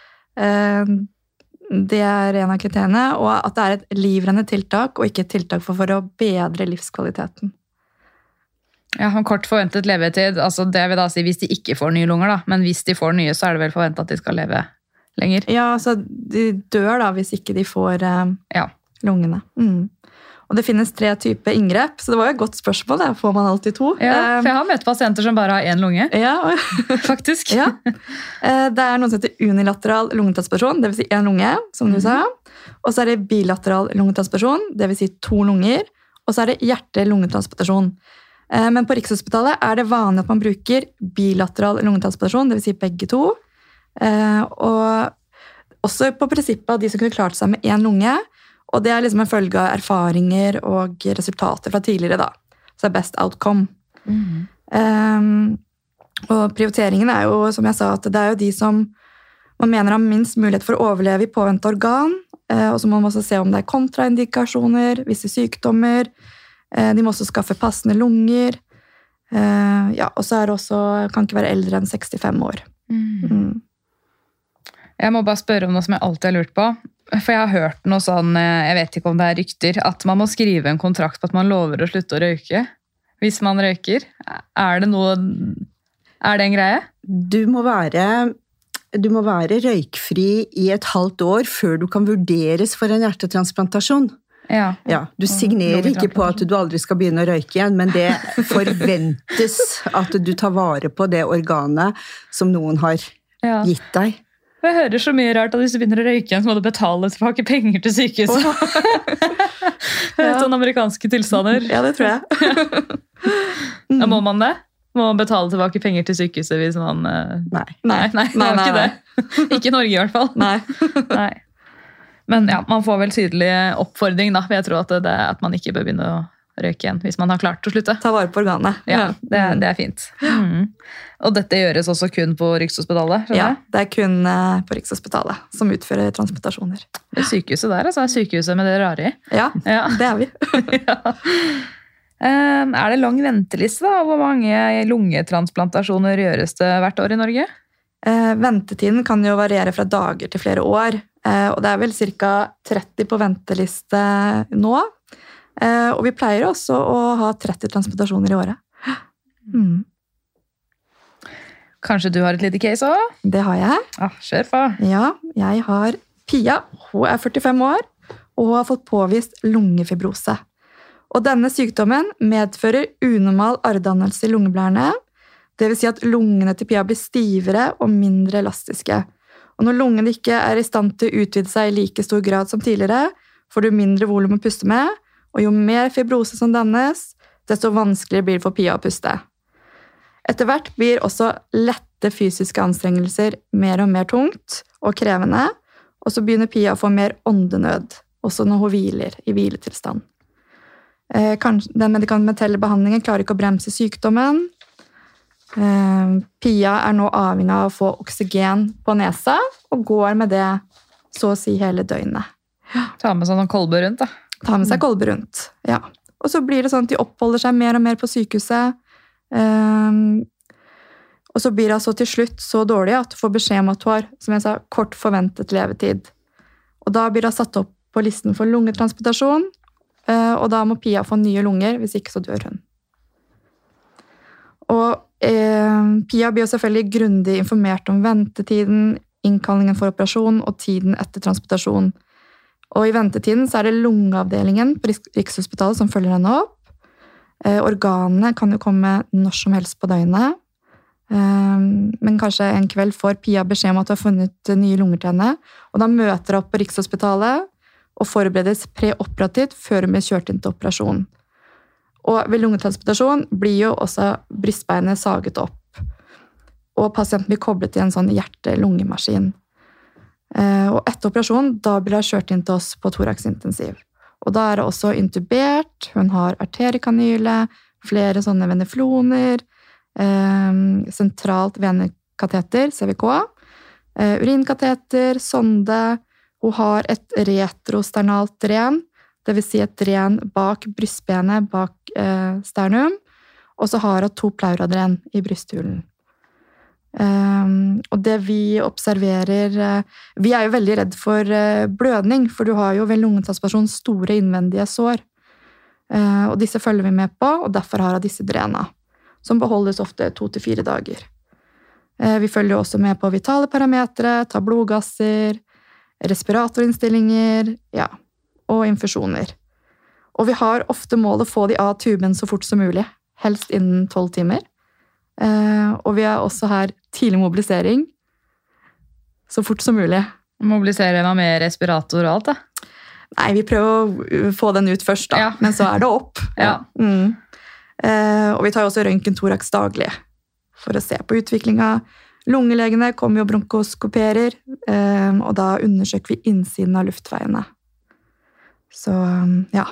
Det er en av kriteriene, og at det er et livreddende tiltak, og ikke et tiltak for, for å bedre livskvaliteten. Ja, en kort forventet levetid, altså det vil da si hvis de ikke får nye lunger, da. Men hvis de får nye, så er det vel forventet at de skal leve lenger. Ja, altså de dør da hvis ikke de får eh, ja. lungene. Mm. Og det finnes tre typer inngrep, så det var jo et godt spørsmål, da. Får man alltid to? Ja, for jeg har møtt pasienter som bare har én lunge. Ja, faktisk. Ja. Det er noe som heter unilateral lungetransplantasjon, det vil si en lunge, som du sa. Og så er det bilateral lungetransplantasjon, det vil si to lunger. Og så er det hjerte-lungetransplantasjon. Men på Rikshospitalet er det vanlig at man bruker bilateral lungetransplantasjon, det vil si begge to. Og også på prinsippet av de som kunne klart seg med en lunge, og det er liksom en følge av erfaringer og resultater fra tidligere da. Så det er best outcome. Mm. Um, og prioriteringen er jo, som jeg sa, at det er jo de som man mener har minst mulighet for å overleve i påvente organ, uh, og så må man også se om det er kontraindikasjoner, visse sykdommer, uh, de må også skaffe passende lunger, uh, ja, og så er det også, kan ikke være eldre enn sekstifem år. Mm. Mm. Jeg må bare spørre om noe som jeg alltid har lurt på. For jeg har hørt noe sånn, jeg vet ikke om det er rykter, at man må skrive en kontrakt på at man lover å slutte å røyke hvis man røyker. Er det noe, er det en greie? Du må være, du må være røykfri i et halvt år før du kan vurderes for en hjertetransplantasjon. Ja. Ja, du signerer ikke på at du aldri skal begynne å røyke igjen, men det forventes at du tar vare på det organet som noen har ja. gitt deg. Jeg hører så mye rart at hvis du begynner å røyke igjen, så må du betale tilbake penger til sykehuset. Det er sånne amerikanske tilstander. Ja, det tror jeg. mm. Må man det? Må man betale tilbake penger til sykehuset hvis man... Nei. Nei, nei, det er ikke det. Ikke i Norge i hvert fall. Nei. nei. Men ja, man får vel tydelig oppfordring da, for jeg tror at, det, at man ikke bør begynne å røyke igjen hvis man har klart å slutte. Ta vare på organet. Ja, det, det er fint. Mm. Og dette gjøres også kun på Rikshospitalet? Ja, det er kun på Rikshospitalet som utfører transplantasjoner. Det sykehuset der, altså er sykehuset med det rare i. Ja, ja. Det er vi. ja. um, er det lang venteliste da? Hvor mange lungetransplantasjoner gjøres det hvert år i Norge? Uh, ventetiden kan jo variere fra dager til flere år, uh, og det er vel ca. tretti på venteliste nå. Uh, og vi pleier også å ha tretti transplantasjoner i året. Mm. Kanskje du har et lite case også? Det har jeg. Ah, kjør på. Ja, jeg har Pia. Hun er førtifem år, og hun har fått påvist lungefibrose. Og denne sykdommen medfører unormal arrdannelse i lungeblærene. Det vil si at lungene til Pia blir stivere og mindre elastiske. Og når lungene ikke er i stand til å utvide seg i like stor grad som tidligere, får du mindre volum å puste med, og jo mer fibrose som dannes, desto vanskeligere blir det for Pia å puste. Etter hvert blir også lette fysiske anstrengelser mer og mer tungt og krevende, og så begynner Pia å få mer åndenød, også når hun hviler i hviletilstand. Den medikamentelle behandlingen klarer ikke å bremse sykdommen. Pia er nå avhengig av å få oksygen på nesa, og går med det så å si hele døgnet. Ta med sånn kolbe rundt da. Ta med seg kolbe rundt, ja. Og så blir det sånn at de oppholder seg mer og mer på sykehuset. Um, og så blir det altså til slutt så dårlig at du får beskjed om at du har, som jeg sa, kort forventet levetid. Og da blir det satt opp på listen for lungetransplantasjon, uh, og da må Pia få nye lunger, hvis ikke så dør hun. Og uh, Pia blir jo selvfølgelig grundig informert om ventetiden, innkallingen for operasjon og tiden etter transplantasjon. Og i ventetiden så er det lungeavdelingen på Rikshospitalet som følger henne opp. Eh, organene kan jo komme når som helst på døgnet. Eh, men kanskje en kveld får Pia beskjed om at du har funnet nye lunger til henne. Og da møter hun opp på Rikshospitalet og forberedes preoperativt før hun blir kjørt inn til operasjon. Og ved lungetransplantasjon blir jo også brystbeinet saget opp. Og pasienten blir koblet til en sånn hjerte-lungemaskin. Og etter operasjonen, da blir hun kjørt inn til oss på thoraxintensiv. Og da er hun også intubert, hun har arteriekanyle, flere sånne venefloner, eh, sentralt venekateter, C V K, eh, urinkateter, sonde, hun har et retrosternalt dren, det vil si et dren bak brystbenet, bak eh, sternum, og så har hun to pleuradren i brysthulen. Um, og det vi observerer uh, Vi er jo veldig redd for uh, blødning, for du har jo ved lungetransplantasjon store innvendige sår. Uh, og disse følger vi med på, og derfor har jeg disse drena, som beholdes ofte to til fire dager. Uh, vi følger også med på vitale parametre, tar blodgasser, respiratorinnstillinger, ja, og infusjoner. Og vi har ofte mål å få de av tuben så fort som mulig, helst innen tolv timer. Uh, og vi har også her tidlig mobilisering så fort som mulig. Mobilisere meg med respirator og alt, da? Nei, vi prøver å få den ut først, da. Ja. Men så er det opp. Ja. Mm. Uh, og vi tar også røntgen-thorax daglig for å se på utviklingen. Lungelegene kommer jo og bronkoskoperer, uh, og da undersøker vi innsiden av luftveiene. Så, um, ja.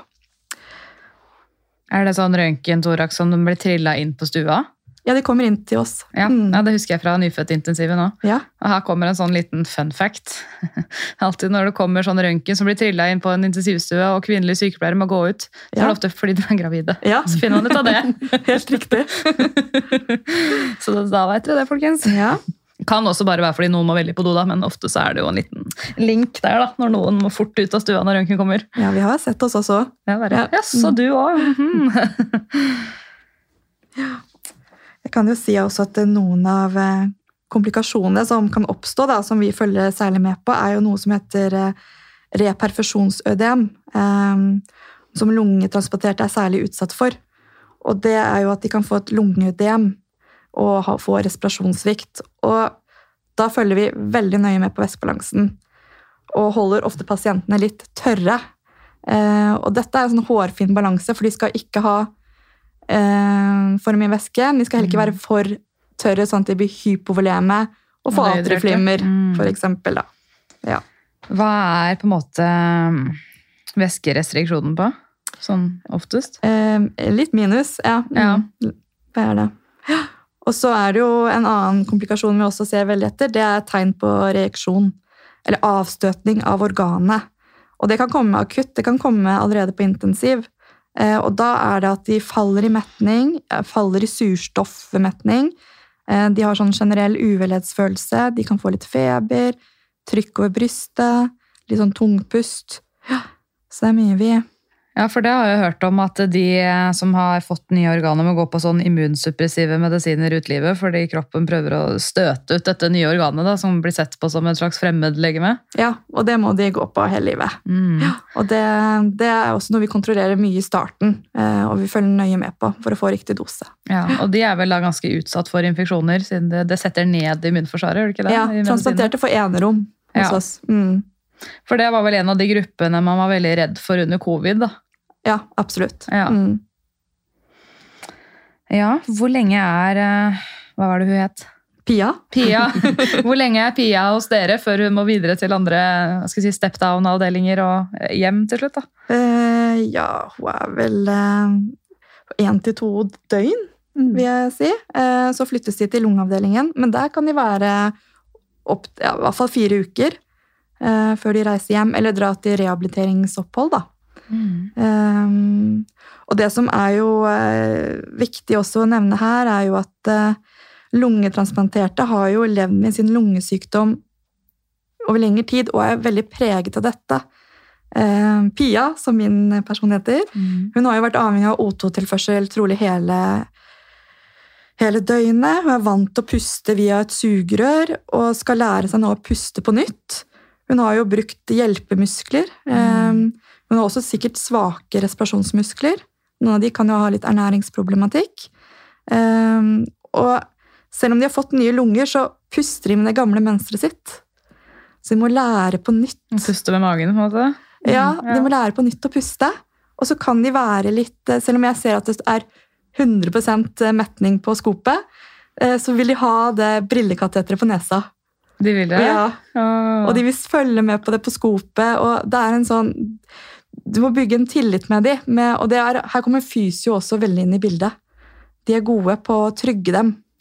Er det sånn røntgen-thorax som blir trillet inn på stua? Ja, de kommer inn til oss. Ja, mm. ja det husker jeg fra nyfødt-intensivet nå. Ja. Og her kommer en sånn liten fun fact. Alltid når det kommer sånn røntgen som blir trillet inn på en intensivstue, og kvinnelige sykepleiere må gå ut, så ja. Er det ofte fordi de er gravide. Ja. Så finner man ut av det. Helt riktig. Så da vet dere det, folkens. Ja. Kan også bare være fordi noen må veldig på do, da, men ofte så er det jo en liten link der, da, når noen må fort ut av stua når røntgen kommer. Ja, vi har sett oss også. Ja, bare, ja. ja så du også. Mm-hmm. Ja. Jeg kan jo si også at noen av komplikasjonene som kan oppstå, da, som vi følger særlig med på, er jo noe som heter reperfusjonsødem, som lungetransporterte er særlig utsatt for. Og det er jo at de kan få et lungeødem og få respirasjonssvikt. Og da følger vi veldig nøye med på væskebalansen og holder ofte pasientene litt tørre. Og dette er en sånn hårfin balanse, for de skal ikke ha for mye væske, men de skal heller ikke være for tørre, sånn at de blir hypovoleme og få atrieflimmer, mm. for eksempel. Da. Ja. Hva er på en måte væskerestriksjonen på, sånn oftest? Eh, litt minus, ja. ja. Hva er det? Ja. Og så er det jo en annen komplikasjon vi også ser veldig etter, det er tegn på reaksjon, eller avstøtning av organet. Og det kan komme akutt, det kan komme allerede på intensiv. Og da er det at de faller i metning, faller i surstoffmetning. De har sånn generell uvelighetsfølelse, de kan få litt feber, trykk over brystet, litt sånn tungpust. Ja, så det er mye vi... Ja, for det har jeg hørt om at de som har fått nye organer må gå på sånn immunsuppressive medisiner ut livet, fordi kroppen prøver å støte ut dette nye organet da, som blir sett på som en slags fremmedlegeme. Ja, og det må de gå på hele livet. Mm. Ja, og det, det er også noe vi kontrollerer mye i starten, og vi følger nøye med på for å få riktig dose. Ja, og de er vel da ganske utsatt for infeksjoner, siden det, det setter ned immunforsvaret, gjør det ikke det? Ja, transplanterte får enerom hos ja. oss. Mm. For det var vel en av de gruppene man var veldig redd for under covid da? Ja, absolutt. Ja. Mm. ja, hvor lenge er... Hva var det hun het? Pia. Pia. Hvor lenge er Pia hos dere før hun må videre til andre hva skal jeg si, step-down-avdelinger og hjem til slutt? da? Uh, ja, hun er vel én til to døgn, vil jeg si. Uh, så flyttes de til lungeavdelingen, men der kan de være opp, ja, i hvert fall fire uker uh, før de reiser hjem, eller dra til rehabiliteringsopphold da. Mm. Um, og det som er jo uh, viktig også å nevne her, er jo at uh, lungetransplanterte har jo levd med sin lungesykdom over lengre tid, og er veldig preget av dette. Uh, Pia, som min person heter, mm. hun har jo vært avhengig av O to-tilførsel trolig hele, hele døgnet. Hun er vant til å puste via et sugerør, og skal lære seg nå å puste på nytt. Hun har jo brukt hjelpemuskler, mm. um, hun har også sikkert svake respirasjonsmuskler. Noen av de kan jo ha litt ernæringsproblematikk. Um, og selv om de har fått nye lunger, så puster de med det gamle mønstret sitt. Så de må lære på nytt. Puste med magen, på en måte? Mm, ja, de ja. må lære på nytt å puste. Og så kan de være litt, selv om jeg ser at det er hundre prosent metning på skopet, så vil de ha det brillekateteret på nesa. De vil det? Ja. Oh. Og de vil følge med på det på skopet, og det er en sånn... Du må bygge en tillit med dem, med, og det er, her kommer fysio også veldig inn i bildet. De er gode på å trygge dem.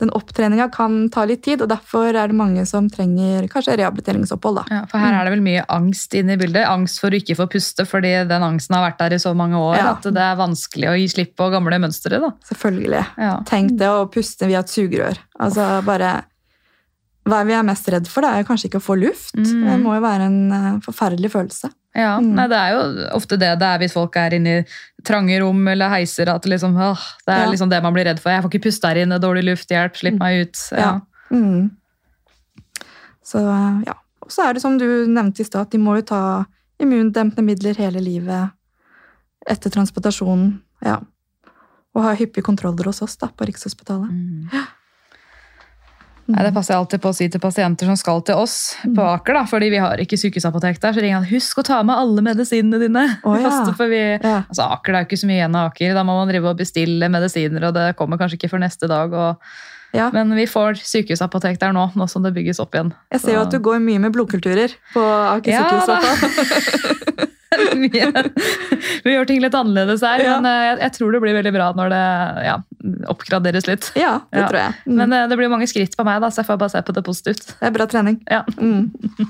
den opptreningen kan ta litt tid, og derfor er det mange som trenger kanskje rehabiliteringsopphold. Da. Ja, for her er det vel mye angst inne i bildet. Angst for å ikke få puste, fordi den angsten har vært der i så mange år, Ja. at det er vanskelig å gi slipp på gamle mønstre. Da. Selvfølgelig. Ja. Tenk det å puste via et sugerør. Altså bare, hva vi er mest redd for, det er jo kanskje ikke å få luft. Mm. Det må jo være en uh, forferdelig følelse. Ja, Mm. nei, det er jo ofte det det er hvis folk er inne i trange rom eller heiser, at liksom, åh, det er Ja. liksom det man blir redd for. Jeg får ikke puste her inne, dårlig lufthjelp, slipp meg ut. Ja. Ja. Mm. Så uh, ja. Og så er det som du nevnte i stad, at de må jo ta immundempende midler hele livet etter transplantasjonen. Ja. Og ha hyppige kontroller hos oss da, på Rikshospitalet. Mm. Nei, det passer jeg alltid på å si til pasienter som skal til oss på Aker, da, fordi vi har ikke sykehusapotek der, så ringer han, husk å ta med alle medisinene dine. Å, ja. For vi, Ja. altså, Aker, det er jo ikke så mye igjen av Aker, da må man drive og bestille medisiner, og det kommer kanskje ikke for neste dag. Og, Ja. men vi får sykehusapotek der nå, nå som det bygges opp igjen. Jeg ser jo Så- at du går mye med blodkulturer på Aker Ja, sykehus. da. i hvert fall. vi, vi gjør ting litt annerledes her, Ja. men eh, jeg, jeg tror det blir veldig bra når det ja, oppgraderes litt. Ja, det Ja. tror jeg. Mm. Men eh, det blir mange skritt på meg, da, så jeg får bare se på det positivt. det er bra trening. Ja. Mm.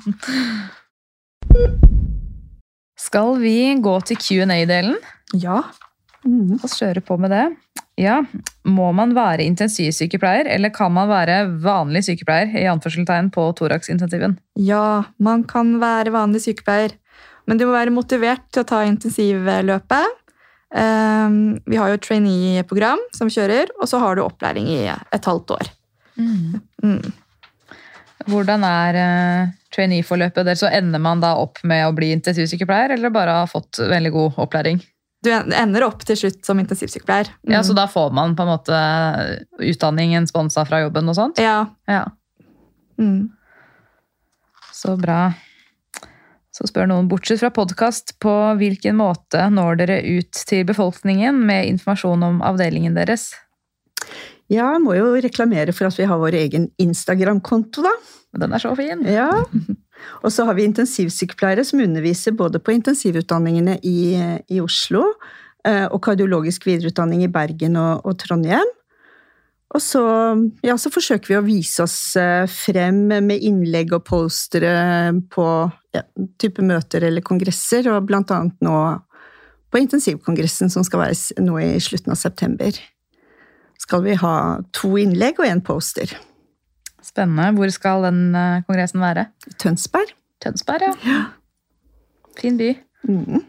Skal vi gå til Q and A-delen? Ja. Mm. La oss kjøre på med det. Ja, må man være intensivsykepleier, eller kan man være vanlig sykepleier, i anførselstegn på thoraxintensiven? ja, man kan være vanlig sykepleier, men du må være motivert til å ta intensivløpet. Um, vi har jo et trainee-program som kjører, og så har du opplæring i et halvt år. Mm. Hvordan er uh, trainee-forløpet der? Så ender man da opp med å bli intensivsykepleier, eller bare har fått veldig god opplæring? Du ender opp til slutt som intensivsykepleier. Mm. Ja, så da får man på en måte utdanningen sponset fra jobben og sånt? Ja. Ja, Mm. så bra. Så spør noen, bortsett fra podcast, på hvilken måte når dere ut til befolkningen med informasjon om avdelingen deres? Ja, må jo reklamere for at vi har vår egen Instagram-konto, da. Den er så fin. Ja. Og så har vi intensivsykepleiere som underviser både på intensivutdanningene i, i Oslo eh, og kardiologisk videreutdanning i Bergen og, og Trondheim. Og så, ja, så forsøker vi å vise oss eh, frem med innlegg og postere på ja, type møter eller kongresser, og blant annet nå på intensivkongressen som skal være s- nå i slutten av september. Skal vi ha to innlegg og en poster. Spennende. Hvor skal den eh, kongressen være? Tønsberg. Tønsberg, ja. Fin by. Mhm.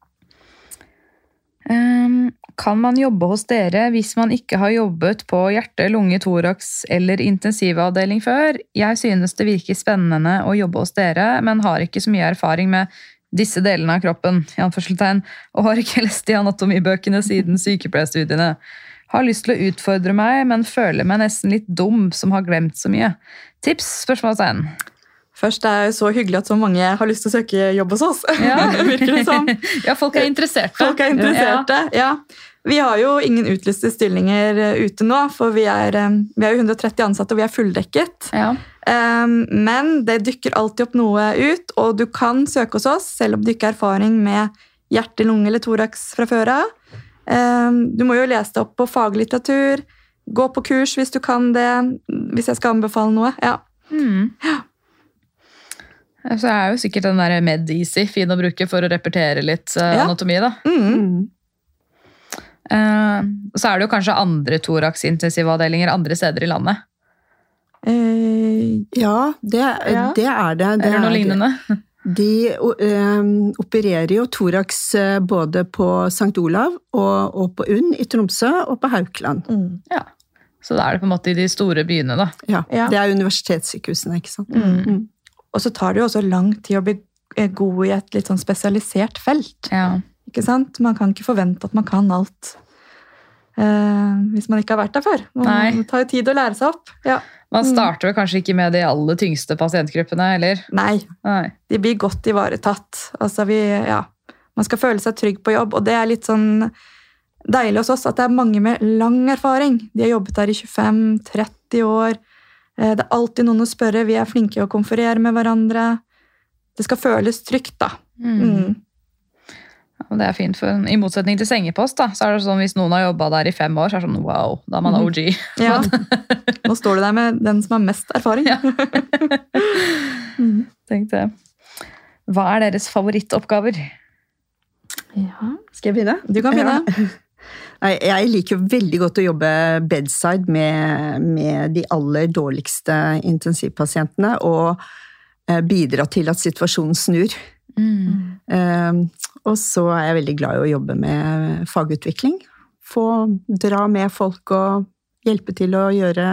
Um, kan man jobbe hos dere hvis man ikke har jobbet på hjerte, lunge, thorax eller intensivavdeling før? Jeg synes det virker spennende å jobbe hos dere, men har ikke så mye erfaring med disse delene av kroppen, i anførselstegn, og har ikke lest i anatomibøkene siden sykepleierstudiene. Har lyst til å utfordre meg, men føler meg nesten litt dum som har glemt så mye. Tips? Spørsmålstegn. Først det er jo så hyggelig at så mange har lyst til å søke jobb hos oss. Ja. Virker det som. Ja, folk er interesserte. Folk er interesserte, ja. Vi har jo ingen utlyste stillinger eh, ute nå, for vi er, eh, vi er jo hundre og tretti ansatte, og vi er fulldekket. Ja. Um, men det dykker alltid opp noe ut, og du kan søke hos oss, selv om du ikke har erfaring med hjerte, lunge eller thorax fra før av. Um, du må jo lese deg opp på faglitteratur, gå på kurs hvis du kan det, hvis jeg skal anbefale noe. Ja. Mm. Så er jo sikkert den der MedEasy fin å bruke for å repetere litt eh, Ja. anatomi, da. Mm. Mm. Eh, så er det jo kanskje andre thorax-intensivavdelinger andre steder i landet. Eh, Ja, det, Ja. det er det. det Eller noe er- lignende. De ø, opererer jo thorax ø, både på Sankt Olav og, og på UNN i Tromsø og på Haukeland. mm. Ja. Så da er det på en måte i de store byene, da. Ja, Ja. Det er universitetssykehusene, ikke sant? Mm. Mm. Og så tar det jo også lang tid å bli eh, god i et litt sånn spesialisert felt. Ja. Ikke sant? Man kan ikke forvente at man kan alt eh, hvis man ikke har vært der før. Man Nei. det tar jo tid å lære seg opp. Ja. Man starter vel kanskje ikke med de aller tyngste pasientgruppene, eller? Nei, Nei. de blir godt ivaretatt. Altså vi, ja, man skal føle seg trygg på jobb, og det er litt sånn deilig hos oss at det er mange med lang erfaring. De har jobbet der i tjuefem til tretti år. Eh, Det er alltid noen å spørre. Vi er flinke å konferere med hverandre. Det skal føles trygt, da. Mm. Mm. Og det er fint, for i motsetning til sengepost, da, så er det sånn hvis noen har jobbet der i fem år, så er det sånn, wow, da er man O G. Ja, nå står du der med den som har mest erfaring. Ja. Tenkte jeg. Hva er deres favorittoppgaver? Ja, Skal jeg begynne? du kan begynne. Ja. Nei, jeg liker veldig godt å jobbe bedside med, med de aller dårligste intensivpasientene, og eh, bidra til at situasjonen snur. Mm. Eh, og så er jeg veldig glad i å jobbe med fagutvikling. Få dra med folk og hjelpe til å gjøre,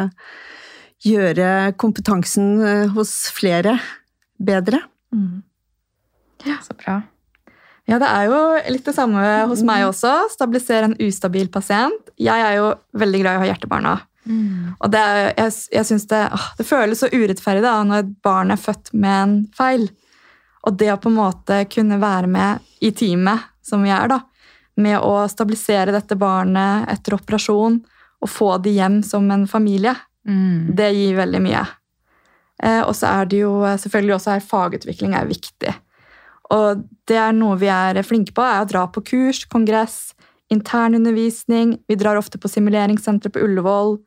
gjøre kompetansen hos flere bedre. Mm. Ja. Så bra. Ja, det er jo litt det samme hos meg også. Stabilisere en ustabil pasient. Jeg er jo veldig glad i å ha hjertebarna. Mm. Og det, er, jeg, jeg synes det, åh, det føles så urettferdig da, når et barn er født med en feil. Og det å på en måte kunne være med i teamet, som vi er da, med å stabilisere dette barnet etter operasjon, og få de hjem som en familie, Mm. det gir veldig mye. Eh, og så er det jo selvfølgelig også her fagutvikling er viktig. Og det er noe vi er flinke på, er å dra på kurs, kongress, internundervisning. Vi drar ofte på simuleringssenteret på Ullevål.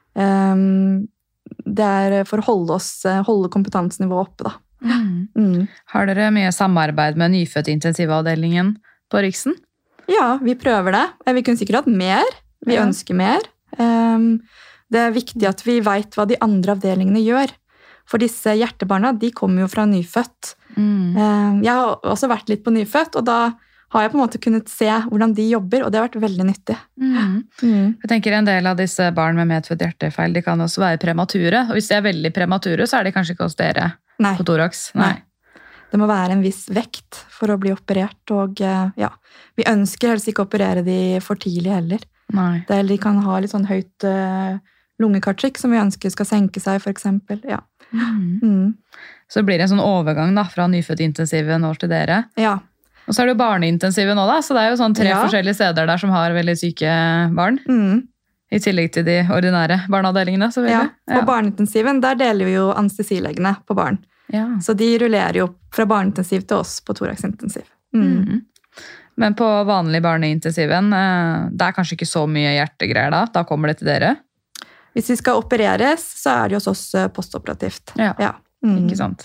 Um, det er for å holde, oss, holde kompetansnivået oppe, da. Mm. Mm. Har dere mye samarbeid med nyfødt-intensivavdelingen på Riksen? Ja, vi prøver det. Vi kunne sikkert hatt mer. Vi Ja. ønsker mer. Um, det er viktig at vi vet hva de andre avdelingene gjør. For disse hjertebarna, de kommer jo fra nyfødt. Mm. Um, jeg har også vært litt på nyfødt, og da har jeg på en måte kunnet se hvordan de jobber, og det har vært veldig nyttig. Mm. Mm. Jeg tenker En del av disse barn med medfødt hjertefeil de kan også være premature. Og hvis de er veldig premature, så er de kanskje ikke hos dere Nei. på thorax. Nei. Det må være en viss vekt for å bli operert, og uh, ja, vi ønsker helst ikke å operere de for tidlig heller. Nei. Det, de kan ha litt sånn høyt uh, lungekartrykk som vi ønsker skal senke seg, for eksempel. Ja. Mm. Mm. Så blir det en sånn overgang da, fra nyfødt-intensiven over til dere. Ja. Og så er det jo barneintensiven nå, da, så det er jo sånn tre Ja. forskjellige steder der som har veldig syke barn. Mm. I tillegg til de ordinære barneavdelingene. ja. selvfølgelig. På barneintensiven, der deler vi jo anestesilegene på barn. Ja. Så de rullerer jo fra barneintensiv til oss på thoraxintensiv. Mm. Mm. Men på vanlig barneintensiven, eh, det er kanskje ikke så mye hjertegreier da? Da kommer det til dere? Hvis vi skal opereres, så er det jo hos oss eh, postoperativt. Ja. Ja. Mm. Ikke sant?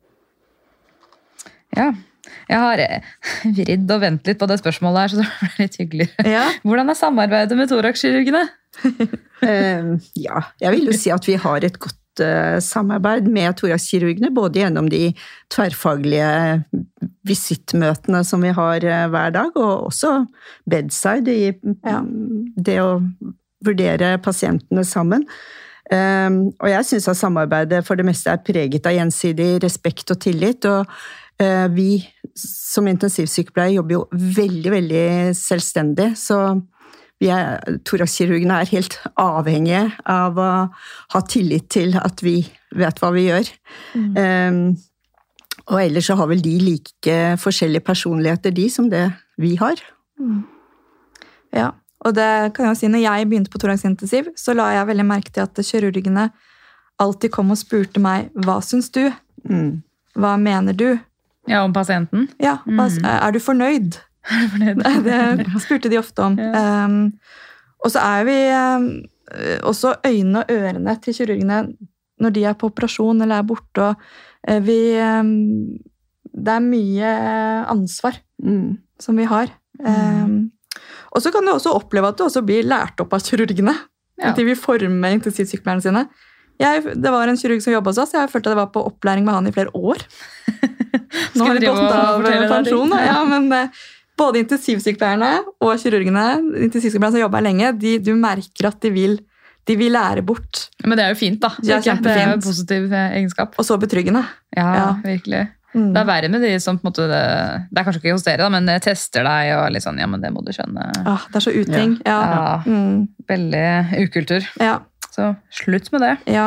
Ja. Jeg har eh, vridd og vent litt på det spørsmålet her, så det ble litt hyggelig. Ja. Hvordan er samarbeidet med thoraxkirurgene? Eh, ja, jeg vil jo si at vi har et godt eh, samarbeid med thoraxkirurgene, både gjennom de tverrfaglige visittmøtene som vi har eh, hver dag, og også bedside i Ja. det å vurdere pasientene sammen. Eh, og jeg synes at samarbeidet for det meste er preget av gjensidig respekt og tillit, og eh, vi som intensivsykepleier jobber jo veldig, veldig selvstendig, så vi er, thoraxkirurgene er helt avhengige av å ha tillit til at vi vet hva vi gjør. Mm. Um, og ellers så har vel de like forskjellige personligheter, de, som det vi har. Mm. Ja, og det kan jeg jo si, når jeg begynte på thoraxintensiv, så la jeg veldig merke til at kirurgene alltid kom og spurte meg, hva syns du? Mm. Hva mener du? Ja, om pasienten? Ja, hva, er du fornøyd? Det spurte de ofte om. Ja. Um, og så er vi um, også øynene og ørene til kirurgene når de er på operasjon eller er borte. Og, uh, vi, um, det er mye ansvar Mm. som vi har. Um, og så kan du også oppleve at du også blir lært opp av kirurgene. Ja. At de vil forme intensivsykepleierne sine. Jeg, det var en kirurg som jobbet hos oss, jeg følte at jeg var på opplæring med han i flere år. Nå har det drive gått og av fortelle deg pensjon, ting. da. Ja, men eh, både intensivsykepleierne og kirurgene, intensivsykepleierne som jobber her lenge, de, du merker at de vil, de vil lære bort. Men det er jo fint, da. Det er Ikke? Det er jo en kjempefint. positiv eh, egenskap. Og så betryggende. Ja, Ja. virkelig. Mm. Det er verre med de som på en måte, det, det er kanskje ikke hos dere, da, men det tester deg og litt sånn, ja, men det må du skjønne. Ah, det er så uting. Ja. Ja, Mm. veldig ukultur. Ja. Så slutt med det. Ja.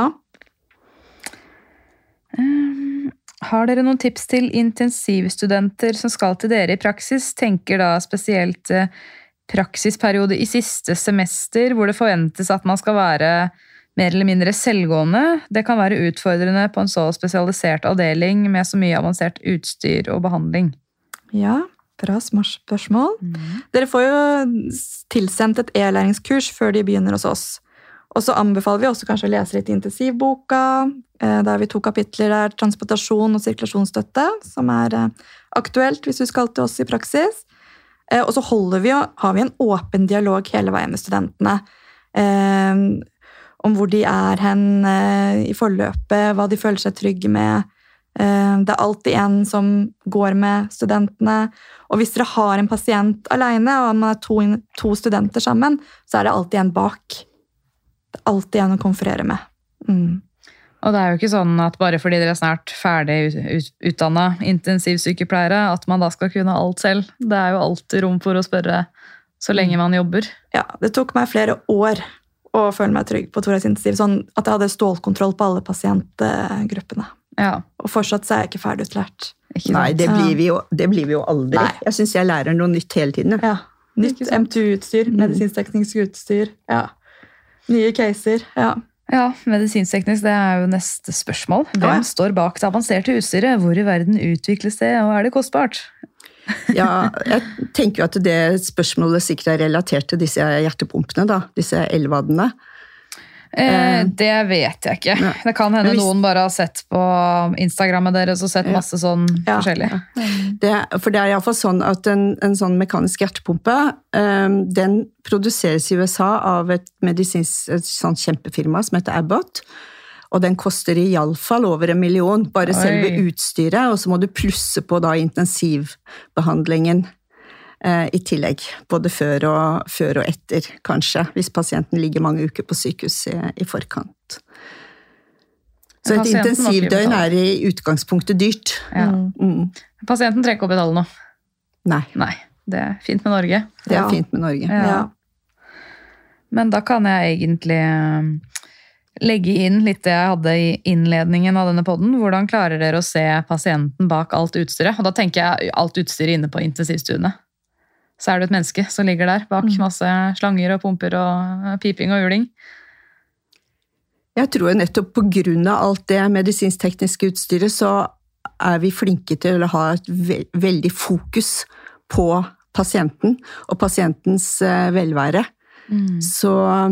Um, har dere noen tips til intensivstudenter som skal til dere i praksis? Tenker da spesielt eh, praksisperiode i siste semester, hvor det forventes at man skal være mer eller mindre selvgående. Det kan være utfordrende på en så spesialisert avdeling med så mye avansert utstyr og behandling. Ja. Bra spørsmål. Mm. Dere får jo tilsendt et e-læringskurs før de begynner hos oss. Og så anbefaler vi også kanskje å lese litt intensivboka. Der har vi to kapitler der transportasjon og sirkulasjonsstøtte, som er aktuelt hvis du skal til oss i praksis. Og så holder vi, har vi en åpen dialog hele veien med studentene. Om hvor de er hen i forløpet, hva de føler seg trygge med. Det er alltid en som går med studentene. Og hvis dere har en pasient alene, og man er to, to studenter sammen, så er det alltid en bak. Det er alltid en å konferere med. Mm. Og det er jo ikke sånn at bare fordi dere er snart ferdig utdannet intensivsykepleiere, at man da skal kunne alt selv. Det er jo alltid rom for å spørre så lenge man jobber. Ja, det tok meg flere år å føle meg trygg på thorax intensiv, sånn at jeg hadde stålkontroll på alle pasientgruppene. Ja. Og fortsatt så er jeg ikke ferdig utlært. Ikke Nei, det blir, vi jo, det blir vi jo aldri. Nei. Jeg synes jeg lærer noe nytt hele tiden. Ja, nytt M to U-utstyr, mm. medisinsk-teknisk utstyr, ja. Nye caser, ja. Ja, medisinsk-teknisk, det er jo neste spørsmål. Hvem ja. står bak det avanserte utstyret? Hvor i verden utvikles det, og er det kostbart? Ja, jeg tenker jo at det spørsmålet sikkert er relatert til disse hjertepumpene, da, disse elvadene. Eh, det vet jeg ikke. Ja. Det kan hende hvis, noen bare har sett på Instagrammet deres og sett masse sånn ja, forskjellig. Ja. Det, for det er i hvert fall sånn at en, en sånn mekanisk hjertepumpe, um, den produseres i U S A av et medisinsk et sånn kjempefirma som heter Abbott, og den koster i alle fall over en million, bare Oi. selve utstyret, og så må du plusse på da intensivbehandlingen i tillegg, både før og, før og etter, kanskje, hvis pasienten ligger mange uker på sykehus i, i forkant. Så et intensivdøgn er i utgangspunktet dyrt. Ja. Mm. Pasienten trenger ikke å betale noe. Nei. Nei, det er fint med Norge. Det er ja. fint med Norge. Ja. Ja. Men da kan jeg egentlig legge inn litt det jeg hadde i innledningen av denne podden. Hvordan klarer dere å se pasienten bak alt utstyret? Og da tenker jeg alt utstyret inne på intensivstuene. Så er det et menneske som ligger der bak masse slanger og pumper og piping og uling. Jeg tror nettopp på grunn av alt det medisinsk-tekniske utstyret, så er vi flinke til å ha et ve- veldig fokus på pasienten og pasientens velvære. Mm. Så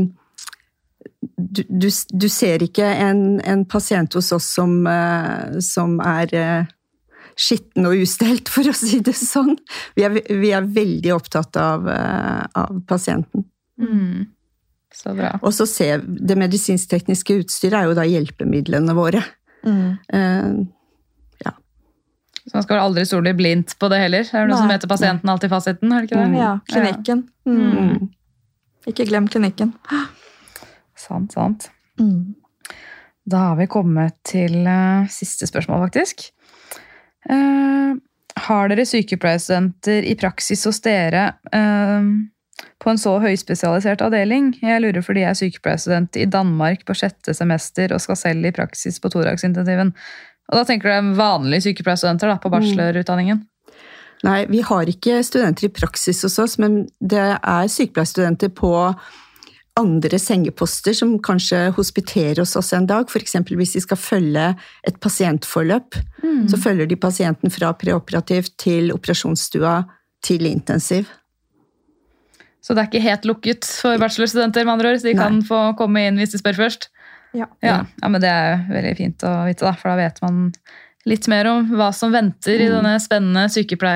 du, du, du ser ikke en, en pasient hos oss som, som er skitten og ustelt, for å si det sånn. Vi er, vi er veldig opptatt av, av pasienten. Mm. Så bra. Og så ser det medisinsk-tekniske utstyret er jo da hjelpemidlene våre. Mm. Uh, ja. Så man skal aldri stole blindt på det heller? Er det noe som heter pasienten alltid fasiten, er det ikke det? Mm. Ja, klinikken. Mm. Mm. Ikke glem klinikken. Sant, sant. Mm. Da har vi kommet til uh, siste spørsmål, faktisk. Uh, har dere sykepleierstudenter i praksis hos dere uh, på en så høyspesialisert avdeling? Jeg lurer fordi jeg er sykepleierstudent i Danmark på sjette semester og skal selv i praksis på thoraxintensiven. Og da tenker du vanlige sykepleierstudenter da, på bachelorutdanningen? Nei, vi har ikke studenter i praksis hos oss, men det er sykepleierstudenter på andre sengeposter som kanskje hospiterer hos oss en dag. For eksempel hvis de skal følge et pasientforløp, mm. så følger de pasienten fra preoperativt til operasjonsstua til intensiv. Så det er ikke helt lukket for bachelorstudenter, med andre ord, så de Nei. kan få komme inn hvis de spør først? Ja. Ja. Ja, men det er veldig fint å vite, da, for da vet man litt mer om hva som venter mm. i denne spennende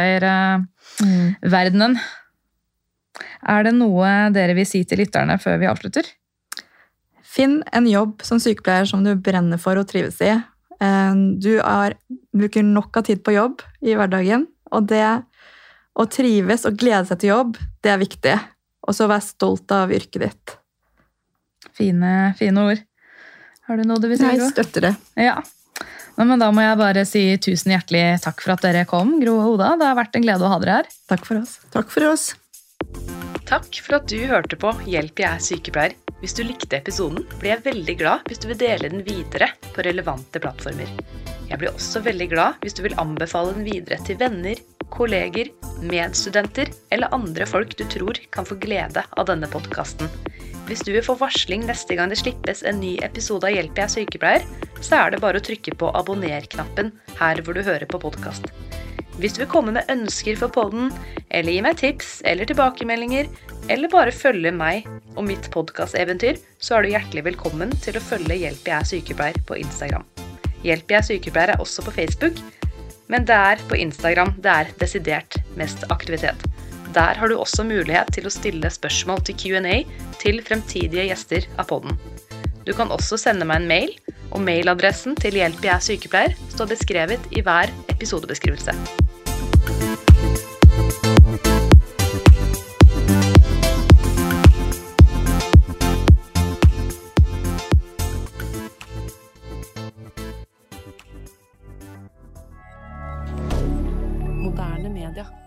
sykepleierverdenen. Mm. Er det noe dere vil si til lytterne før vi avslutter? Finn en jobb som sykepleier som du brenner for og trives i. Du er, bruker nok av tid på jobb i hverdagen, og det å trives og glede seg til jobb, det er viktig. Og så vær stolt av yrket ditt. Fine, fine ord. Har du noe du vil si? Jeg støtter det. Ja. Men da må jeg bare si tusen hjertelig takk for at dere kom, Gro og Oda. Det har vært en glede å ha dere her. Takk for oss. Takk for oss. Takk for at du hørte på Hjelp, jeg er sykepleier. Hvis du likte episoden, blir jeg veldig glad hvis du vil dele den videre på relevante plattformer. Jeg blir også veldig glad hvis du vil anbefale den videre til venner, kolleger, medstudenter eller andre folk du tror kan få glede av denne podcasten. Hvis du vil få varsling neste gang det slippes en ny episode av Hjelp, jeg er sykepleier, så er det bare å trykke på abonner-knappen her hvor du hører på podcast. Hvis du vil komme med ønsker for podden, eller gi meg tips eller tilbakemeldinger, eller bare følge meg og mitt podcast-eventyr, så er du hjertelig velkommen til å følge Hjelp jeg er sykepleier på Instagram. Hjelp jeg er sykepleier er også på Facebook, men det er på Instagram det er desidert mest aktivitet. Der har du også mulighet til å stille spørsmål til Q and A til fremtidige gjester av podden. Du kan også sende meg en mail, og mailadressen til Hjelp jeg er sykepleier står beskrevet i hver episodebeskrivelse. Moderne media.